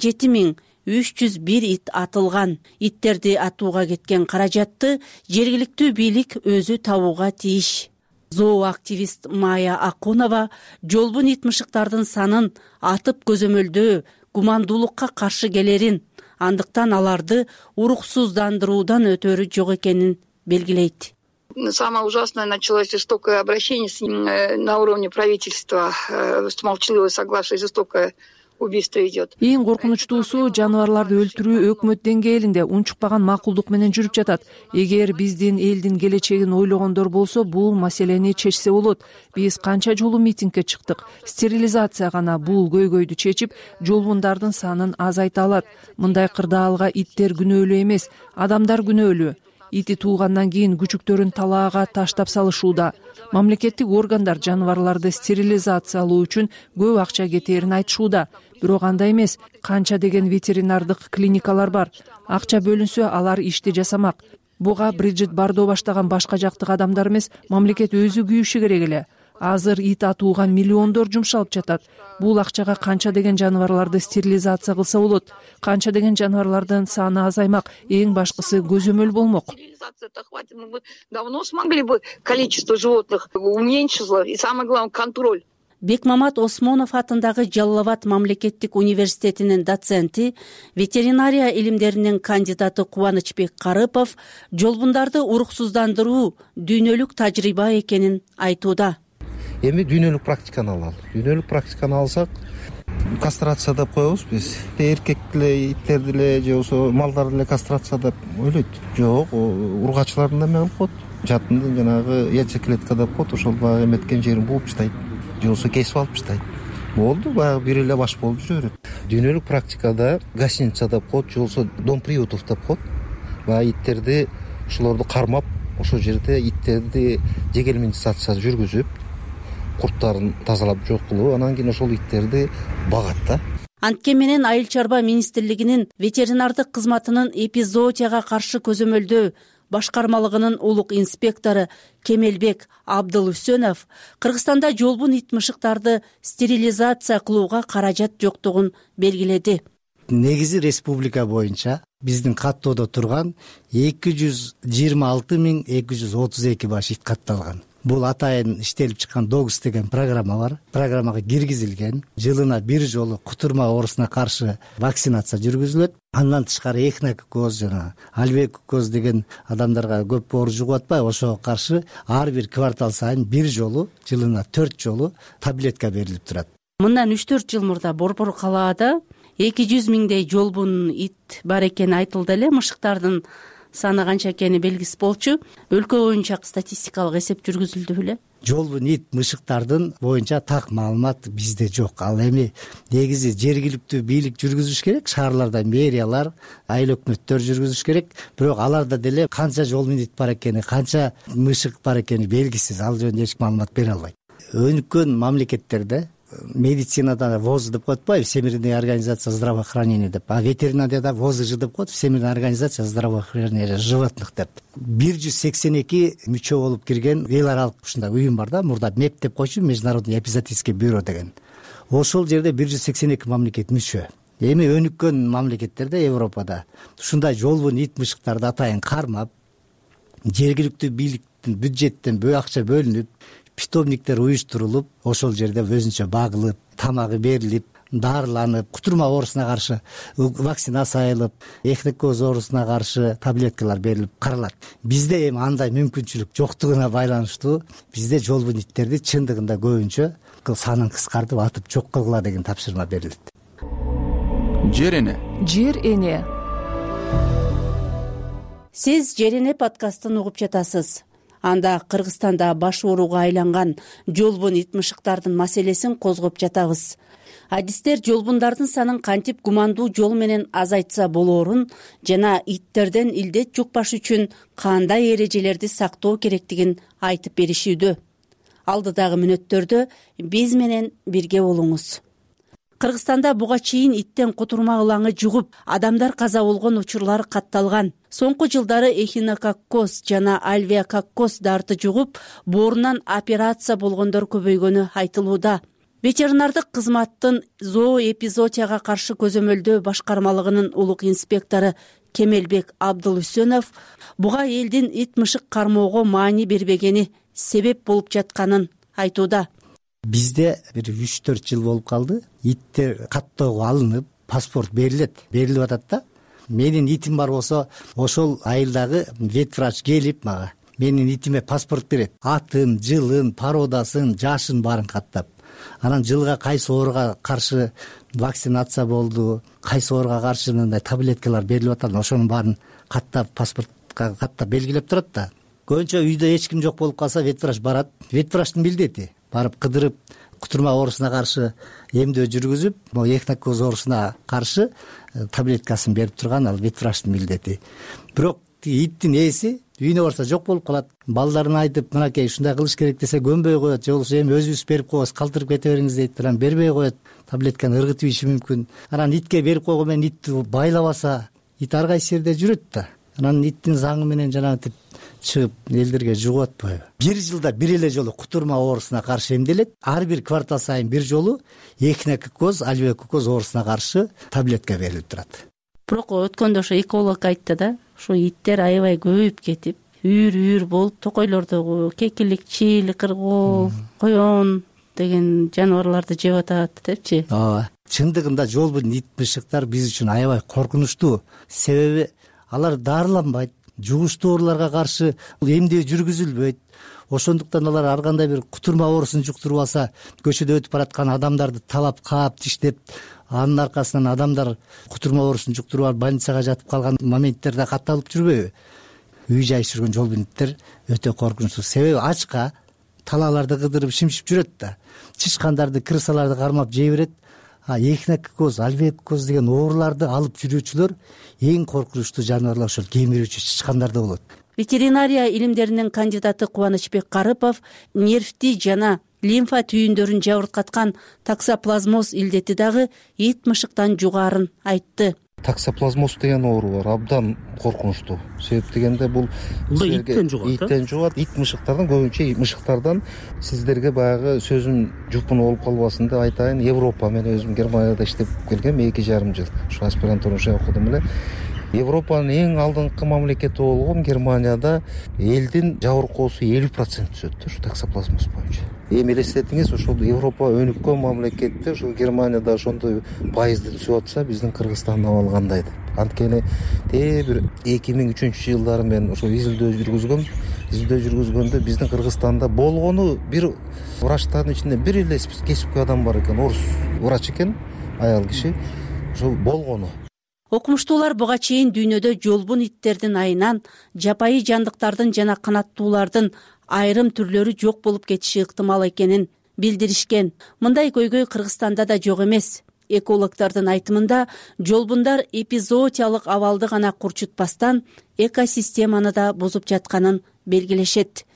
[SPEAKER 1] 27.301 ит атылган. Иттерди атууга кеткен каражатты жергиликтүү бийлик өзү табууга тийиш. Зооактивист Майя Акунова жолбун ит мышыктардын санын атып көзөмөлдөө гумандуулукка каршы келерин, андыктан аларды уруксуздандыруудан өтөрү жок экенин белгилейт.
[SPEAKER 6] Самое ужасное началось жестокое обращение на уровне правительства, с молчаливого согласия, жестокое убийство идет.
[SPEAKER 10] Эң коркунучтуусу жаныбарларды өлтүрүү өкмөт деңгээлинде унчукпаган макулдук менен жүрүп жатат. Эгер биздин элдин келечегин ойлогондор болсо, бул маселени чечсе болот. Биз канча жолу митингге чыктык. Стерилизация гана бул көйгөйдү чечип, жолбундардын санын азайта алат. Мындай кырдаалга иттер күнөөлүү эмес, адамдар күнөөлүү. Ити туугандан кийин күчүктөрүн талаага таштап салышууда. Мамлекеттик органдар жаныбарларды стерилизациялоо үчүн көп акча кетээрин айтышууда. Бирок андай эмес, канча деген ветеринардык клиникалар бар. Акча бөлүнсө, алар ишти жасамак. Буга Бриджит Бардо баштаган башка жактык адамдар эмес, мамлекет өзү күйүшү керек эле. Азыр ит атууга миллиондор жумшалып жатат. Бул акчага канча деген жаныбарларды стерилизация кылса болот? Канча деген жаныбарлардын саны азаймак, эң башкысы көзөмөл болмок.
[SPEAKER 6] Стерилизация-то хватит, мы бы давно смогли бы количество животных уменьшило, и самое главное контроль.
[SPEAKER 1] Бекмамат Осмонов атындагы Жалал Абад мамлекеттик университетинин доценти, ветеринария илимдеринин кандидаты Кубанычбек Карыпов жолбундарды уруксуздандыруу дүйнөлүк тажрыйба экенин айтууда.
[SPEAKER 12] Эми дүйнөлүк практиканы алалы. Дүйнөлүк практиканы алсак, кастрация деп коебуз биз. Эркек деле, иттер деле, же болбосо малдар деле кастрация деп ойлойт. Жок, ургачылардын да эме кылып коет. Жатындын жанагы яйцеклетка деп коет, ошол баягы эметкен жерин бууп таштайт. Же болбосо кесип алып таштайт. Болду, баягы бир эле баш болуп жүрө берет. Дүйнөлүк практикада гостиница деп коет, же болбосо дом приютов деп коет. Баягы иттерди ошолорду кармап, ошол жерде иттерди дегельминизация жүргүзүп, курттарын тазалап жок кылып, анан кийин ошол иттерди багат да.
[SPEAKER 1] Антке менен Айыл чарба министрлигинин ветеринардык кызматынын эпизоотияга каршы көзөмөлдөө башкармалыгынын улук инспектору Кемелбек Абдылүсөнов Кыргызстанда жолбун ит мышыктарды стерилизация кылууга каражат жоктугун белгиледи.
[SPEAKER 13] Негизи республика боюнча биздин каттоодо турган 226.232 баш ит катталган. Бул атайын иштелип чыккан Догс деген программа бар. Программага киргизилген. Жылына бир жолу кутурма оорусуна каршы вакцинация жүргүзүлөт. Андан тышкары эхинококоз жана альвеококоз деген адамдарга көп оор жугуп атпайбы, ошого каршы ар бир квартал сайын бир жолу, жылына 4 жолу таблетка берилип турат.
[SPEAKER 1] Мындан 3-4 жыл мурда Борбор калаада 200 миңдей жолбун ит бар экени айтылды эле. Мышыктардын саны канча экени белгисиз болчу. Өлкө боюнча статистикалык эсеп жүргүзүлдү беле?
[SPEAKER 13] Жолбун ит мышыктардын боюнча так маалымат бизде жок. Ал эми негизи жергиликтүү бийлик жүргүзүш керек, шаарларда мэриялар, айыл өкмөттөр жүргүзүш керек. Бирок аларда деле канча жолбун ит бар экени, канча мышык бар экени белгисиз. Ал жөнүндө эч маалымат бере албайт. Өнүккөн мамлекеттерде медицинада ВОЗ деп коет атпайбы, Всемирная организация здравоохранения деп, а ветеринарияда ВОЗЖ деп коет, Всемирная организация здравоохранения животных деп. 182 мүчө болуп кирген эл аралык ушундай уюм бар да, мурда МЕП деп койчу, Международный эпизоотический бюро деген. Ошол жерде 182 мамлекет мүчө. Эми өнүккөн мамлекеттерде, Европада ушундай жолбун ит мышыктарды атайын кармап, жергиликтүү бийликтин бюджеттен акча бөлүнүп, питомниктер уюштурулуп, ошол жерде өзүнчө багылып, тамагы берилип, дарыланып, кутурма оорусуна каршы вакцинация айылып, эхинококоз оорусуна каршы таблеткалар берилип каралат. Бизде эми андай мүмкүнчүлүк жоктугуна байланыштуу бизде жолбун иттерди чындыгында көбүнчө санын кыскартып атып жок кылгыла деген тапшырма берилет.
[SPEAKER 2] Жер эне.
[SPEAKER 10] Жер эне.
[SPEAKER 1] Сиз Жер эне подкастын угуп жатасыз. Анда Кыргызстанда баш ооруга айланган жолбун ит мышыктардын маселесин козгоп жатабыз. Адистер жолбундардын санын кантип гумандуу жол менен азайтса болоорун жана иттерден илдет жукпаш үчүн кандай эрежелерди сактоо керектигин айтып беришүүдө. Алдыдагы мүнөттөрдө биз менен бирге болуңуз. Кыргызстанда буга чейин иттен кутурма ылаңы жугуп, адамдар каза болгон учурлар катталган. Соңку жылдары эхинококкоз жана альвеококкоз дарты жугуп, боорунан операция болгондор көбөйгөнү айтылууда. Ветеринардык кызматтын зооэпизоотияга каршы көзөмөлдөө башкармалыгынын улук инспектору Кемелбек Абдулүсөнов буга элдин ит мышык кармоого маани бербегени себеп болуп жатканын айтууда.
[SPEAKER 13] Бизде бир 3-4 жыл болуп калды. Иттер каттоого алынып, паспорт берилип атат да. Менин итим бар болсо, ошол айылдагы ветврач келип мага менин итиме паспорт берет. Атын, жылын, породасын, жашын баарын каттап. Анан жылга кайсы ооруга каршы вакцинация болду, кайсы ооруга каршы мындай таблеткалар берилип атат, ошонун баарын каттап, паспортко каттап белгилеп турат да. Көбүнчө үйдө эч ким жок болуп калса, ветврач барат. Ветврачтын милдети барып кыдырып, кутурма оорусуна каршы эмдөө жүргүзүп, могу эхинококкоз оорусуна каршы таблеткасын берип турган ал ветврачтын милдети. Бирок иттин ээси үйүнө барса жок болуп калат. Балдарына айтып, мынакей ушундай кылыш керек десе көнбөй коет, же болбосо эми өзүбүз берип коебуз, калтырып кете бериңиз дейт, анан бербей коет. Таблетканы ыргытып ийиши мүмкүн. Анан итке берип койгон менен итти байлабаса, ит ар кайсы жерде жүрөт да. Анан иттин заңы менен жанагынтип чыгып элдерге жугуп атпайбы? Бир жылда бир эле жолу кутурма оорусуна каршы эмделет. Ар бир квартал сайын бир жолу эхинококкоз, альвеококкоз оорусуна каршы таблетка берилип турат.
[SPEAKER 1] Бирок өткөндө ошо эколог айтты да, ушу иттер аябай көбөйүп кетип, үйүр болуп, токойлордогу кекилик, чийл, кыргоол, коен деген жаныбарларды жеп атат депчи.
[SPEAKER 13] Ооба. Чындыгында жолбун ит мышыктар биз үчүн аябай коркунучтуу. Себеби алар дарыланбайт, жугуштуу ооруларга каршы эмдөө жүргүзүлбөйт. Ошондуктан алар ар кандай бир кутурма оорусун жуктуруп алса, көчөдө өтүп бараткан адамдарды талап, каап, тиштеп, анын аркасынан адамдар кутурма оорусун жуктуруп алып больницага жатып калган моменттерде катталып жүрбөйбү? Үй жай жүргөн жолбун иттер өтө коркунучтуу. Себеби ачка талааларды кыдырып шимшип жүрөт да. Чычкандарды, крысаларды кармап жей берет. Эхинококкоз, альвеококкоз деген ооруларды алып жүрүүчүлөр эң коркунучтуу жаныбарлар ошол кемирүүчү чычкандарда болот.
[SPEAKER 1] Ветеринария илимдеринин кандидаты Кубанычбек Карыпов нервти жана лимфа түйүндөрүн жабыркаткан токсоплазмоз илдети дагы ит мышыктан жугаарын айтты.
[SPEAKER 12] Токсоплазмоз деген оору бар, абдан коркунучтуу. Себеп дегенде бул
[SPEAKER 3] иттен
[SPEAKER 12] жугат. Ит мышыктардан, көбүнчө мышыктардан сиздерге баягы сөзүм жупун болуп калбасын деп айтайын. Европа, мен өзүм Германияда иштеп келгем 2,5 жыл. Ушу аспирантура окудум эле. Европанын эң алдыңкы мамлекети болгон Германияда элдин жабыркоосу 50% түшөт ушу токсоплазмоз боюнча. Эми элестетиңиз, ошол Европа өнүккөн мамлекетте ошол Германияда ошондой пайызды түшүп атса, биздин Кыргызстандын абалы кандай деп. Анткени бир 2003 жылдары мен ошо изилдөө жүргүзгөндө биздин Кыргызстанда болгону бир врачтардын ичинде бир эле кесипкөй адам бар экен, орус врач экен, аял киши. Ошол болгону.
[SPEAKER 1] Окумуштуулар буга чейин дүйнөдө жолбун иттердин айынан жапайы жандыктардын жана канаттуулардын айрым түрлөрү жок болуп кетиши ыктымал экенин билдиришкен. Мындай көйгөй Кыргызстанда да жок эмес. Экологдордун айтымында жолбундар эпизоотиялык абалды гана курчутпастан экосистеманы да бузуп жатканын белгилешет.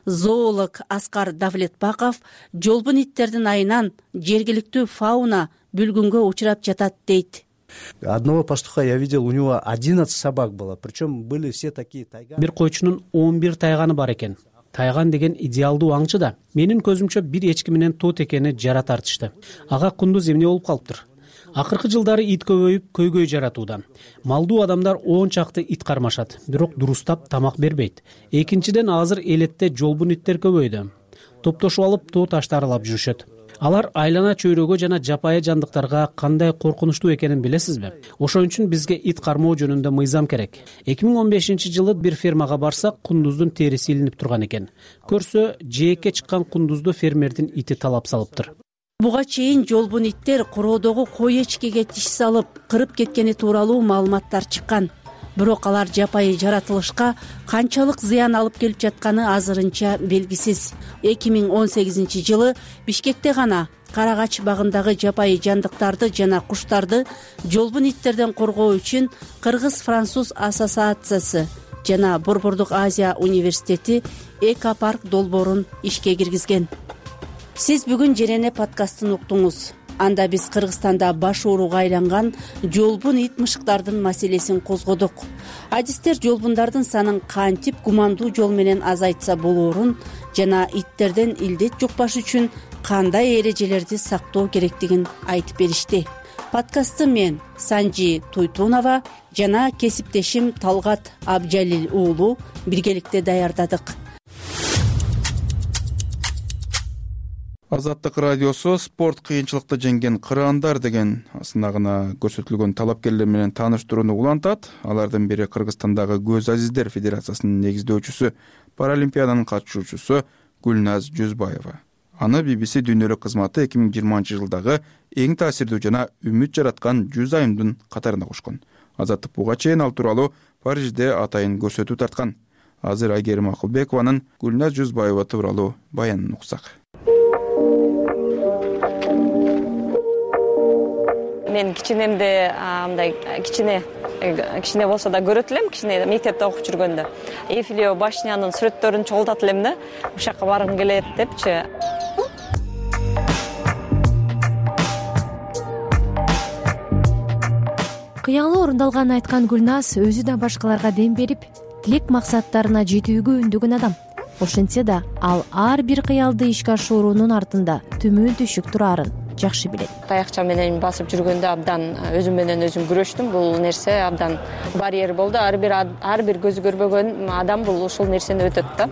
[SPEAKER 1] Зоолог Аскар Давлетбаков жолбун иттердин айынан жергиликтүү фауна бүлгүнгө учурап жатат дейт.
[SPEAKER 3] Одного пастуха я видел, у него 11 собак было, причем были все такие тайганы.
[SPEAKER 11] Бир койчунун 11 тайганы бар экен. Тайган деген идеалдуу аңчы да. Менин көзүмчө бир эчки менен тот экени жара тартышты. Ага кундуз эмне болуп калыптыр? Акыркы жылдары ит көбөйүп, көйгөй жаратууда. Малдуу адамдар 10 чакты ит кармашат, бирок дурустап тамак бербейт. Экинчиден, азыр элетте жолбун иттер көбөйдү. Топтошуп алып тоо таштарылап жүрүшөт. Алар айлана чөйрөгө жана жапайы жандыктарга кандай коркунучтуу экенин билесизби? Ошон үчүн бизге ит кармоо жөнүндө мыйзам керек. 2015-жылы бир фермага барсак, кундуздун териси илинип турган экен. Көрсө, жээкке чыккан кундузду фермердин ити талап салыптыр.
[SPEAKER 1] Буга чейин жолбун иттер короодогу кой эчкеге тиш салып, кырып кеткени тууралуу маалыматтар чыккан. Бирок алар жапайы жаратылышка канчалык зыян алып келип жатканы азырынча белгисиз. 2018-жылы Бишкекте гана Карагач багындагы жапайы жандыктарды жана куштарды жолбун иттерден коргоо үчүн Кыргыз-Француз ассоциациясы жана Борбордук Азия университети экопарк долбоорун ишке киргизген. Сиз бүгүн Жерене подкастын уктуңуз. анда биз Кыргызстанда баш ооруга айланган жолбун ит мышыктардын маселесин козгодук. Адистер жолбундардын санын кантип гумандуу жол менен азайтса болоорун жана иттерден илдет жукпаш үчүн кандай эрежелерди сактоо керектигин айтып беришти. Подкастты мен Санжи Туйтунова жана кесиптешим Талгат Абжалил уулу биргеликте даярдадык.
[SPEAKER 2] Азаттык радиосу спорт кыйынчылыкты жеңген кыраандар деген асынагына көрсөтүлгөн талапкерлер менен тааныштырууну улантат. Алардын бири Кыргызстандагы Көз Азиздер Федерациясынын негиздөөчүсү, паралимпиаданын катышуучусу Гүлназ Жүзбаева. Аны BBC дүйнөлүк кызматы 2020-жылдагы эң таасирдүү жана үмүт жараткан 100 айымдын катарына кошкон. Азаттык буга чейин ал тууралуу Парижде атайын көрсөтүү тарткан. Азыр Айгерим Акылбекованын Гүлназ Жүзбаева тууралуу баянын уксак.
[SPEAKER 5] Мен кичинемде мындай кичине болсо да көрөт элем, кичине мектепте окуп жүргөндө. Эйфелева башнянын сүрөттөрүн чогултат элем да, ушакка баргым келет депчи.
[SPEAKER 14] Кыялы орундалганын айткан Гүлназ өзү да башкаларга дем берип, тилек максаттарына жетүүгө үндөгөн адам. Ошентсе да, ал ар бир кыялды ишке ашыруунун артында төмөн түшүк турарын жакшы билет.
[SPEAKER 5] Таякча менен басып жүргөндө абдан өзүм менен өзүм күрөштүм. Бул нерсе абдан барьер болду. Ар бир көзү көрбөгөн адам бул ушул нерсени өтөт да.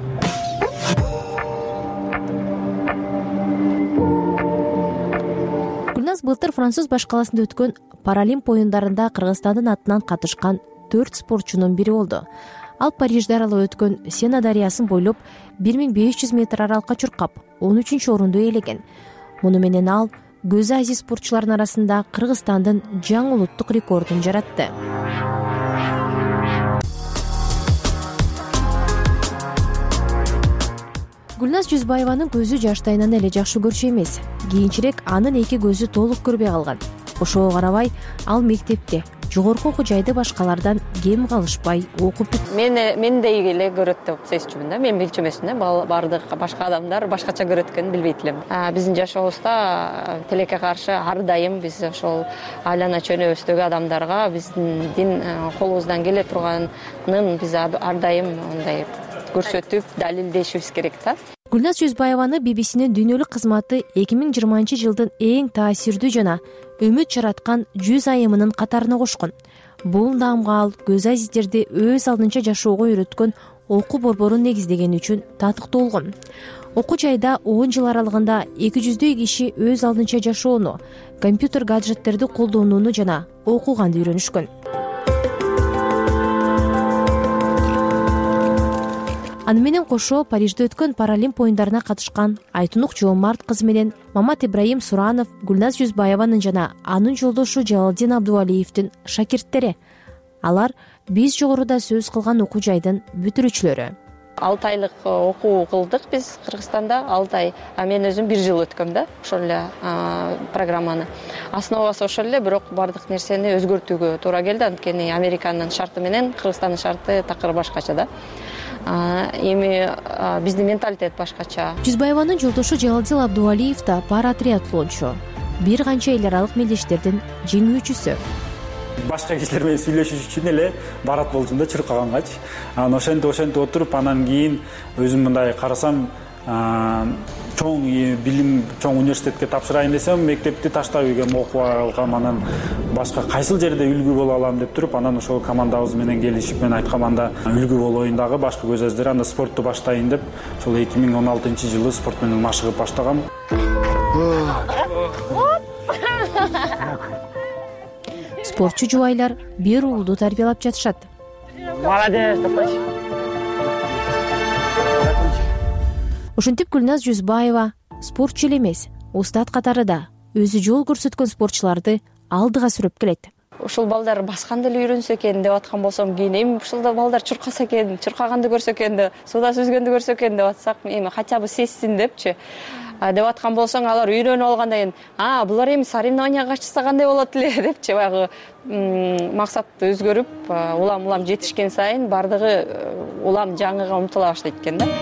[SPEAKER 14] Гүлназ былтыр Француз башкаласында өткөн Паралимп оюндарында Кыргызстандын атынан катышкан 4 спортчунун бири болду. Ал Парижде аралап өткөн Сена дарыясын бойлоп 1500 метр аралыкка чуркап 13-орунду ээлеген. Муну менен ал Көз Азиз спортчулардын арасында Кыргызстандын жаңы улуттук рекордун жаратты. Гүлназ Жүзбаеванын көзү жаштайынан эле жакшы көрчү эмес. Кийинчерээк анын эки көзү толук көрбөй калган. Ошого карабай, ал мектепте, жогорку окуу жайды башкалардан кем калышпай окуп.
[SPEAKER 5] Мендей эле көрөт деп сезчүмүн да. Мен билчү эмесмин да. Бардык башка адамдар башкача көрөт экенин билбейт элем. Биздин жашообузда тилекке каршы ар дайым биз ошол айлана чөнөбүздөгү адамдарга биздин дин колубуздан келе турганын биз ар дайым мындай көрсөтүп, далилдешибиз керек да.
[SPEAKER 14] Гүлназ Жүзбаеваны BBC'нин дүйнөлүк кызматы 2020-жылдын эң таасирдүү жана үмүт жараткан 100 айымынын катарына кошкон. Бул наамга ал Көз Азиздерди өз алдынча жашоого үйрөткөн окуу борборун негиздегени үчүн татыктуу болгон. Окуу жайда 10 жыл аралыгында 200дөй киши өз алдынча жашоону, компьютер гаджеттерди колдонууну жана окуганды үйрөнүшкөн. Аны менен кошо Парижде өткөн Паралимп оюндарына катышкан Айтунук Жоомарт кызы менен Мамат Ибраим Суранов Гүлназ Жүзбаеванын жана анын жолдошу Жалалдин Абдувалиевдин шакирттери. Алар биз жогоруда сөз кылган окуу жайдын бүтүрүүчүлөрү.
[SPEAKER 5] 6 айлык окуу кылдык биз Кыргызстанда, 6 ай. Мен өзүм 1 жыл өткөм да, ошол эле программаны. Основасы ошол эле, бирок бардык нерсени өзгөртүүгө туура келди. Анткени Американын шарты менен Кыргызстандын шарты такыр башкача да. Эми биздин менталитет башкача.
[SPEAKER 14] Жүзбаеванын жолдошу Жалалдин Абдувалиев да пара триатлончу. Бир канча эл аралык мелдештердин жеңүүчүсү.
[SPEAKER 15] Башка кишилер менен сүйлөшүш үчүн эле барат болчумун да чуркагангач. Ошентип отуруп анан кийин өзүм мындай карасам, чоң билим, чоң университетке тапшырайын десем, мектепти таштап үйгөм, окуп алгам, анан башка кайсыл жерде үлгү боло алам деп туруп, анан ошол командабыз менен келишип, мен айткам, анда үлгү болоюн дагы башка Көз Азиздер, анда спортту баштайын деп, ошол 2016-жылы спорт менен машыгып баштагам.
[SPEAKER 14] Спортчу жубайлар бир уулду тарбиялап жатышат.
[SPEAKER 15] Молодец,
[SPEAKER 14] Ошентип Гүлназ Жүзбаева спортчу эле эмес, устат катарында өзү жол көрсөткөн спортчуларды алдыга сүрөп келет.
[SPEAKER 5] Ушул балдар басканды эле үйрөнсө экен деп аткан болсом, кийин эми ушул балдар чуркаса экен, чуркаганды көрсө экен, суда сүзгөндү көрсө экен деп атсак, эми хотя бы сезсин депчи. Деп аткан болсоң, алар үйрөнүп алгандан кийин, булар эми соревнованияга катышса кандай болот эле депчи, баягы максат өзгөрүп, улам жетишкен сайын бардыгы улам жаңыга умтула баштайт экен да.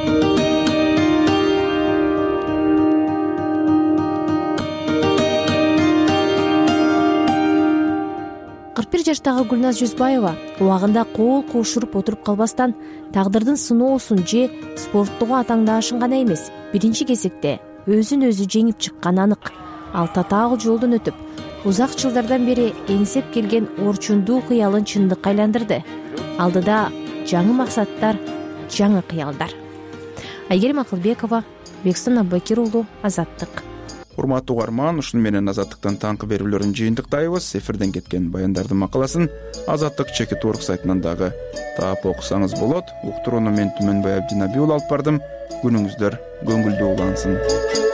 [SPEAKER 14] жаштагы Гүлназ Жүзбаева убагында кол кошуруп отуруп калбастан тагдырдын сыноосун же спорттогу атаңдаашын гана эмес, биринчи кезекте өзүн өзү жеңип чыкканы анык. Ал татаал жолдон өтүп, узак жылдардан бери эңсеп келген орчундуу кыялын чындыкка айландырды. Алдыда жаңы максаттар, жаңы кыялдар. Айгерим Акылбекова, Бекстон Аббакир уулу, Азаттык.
[SPEAKER 2] Урматтуу угарман, ушуну менен Азаттыктын таңкы берүүлөрүн жыйынтыктайбыз. Эфирден кеткен баяндардын макаласын Азаттык чекит орг сайтынан дагы таап окусаңыз болот. Уктурууну мен Түмөнбай Абдинабиул алып бардым. Күнүңүздөр көңүлдүү улансын.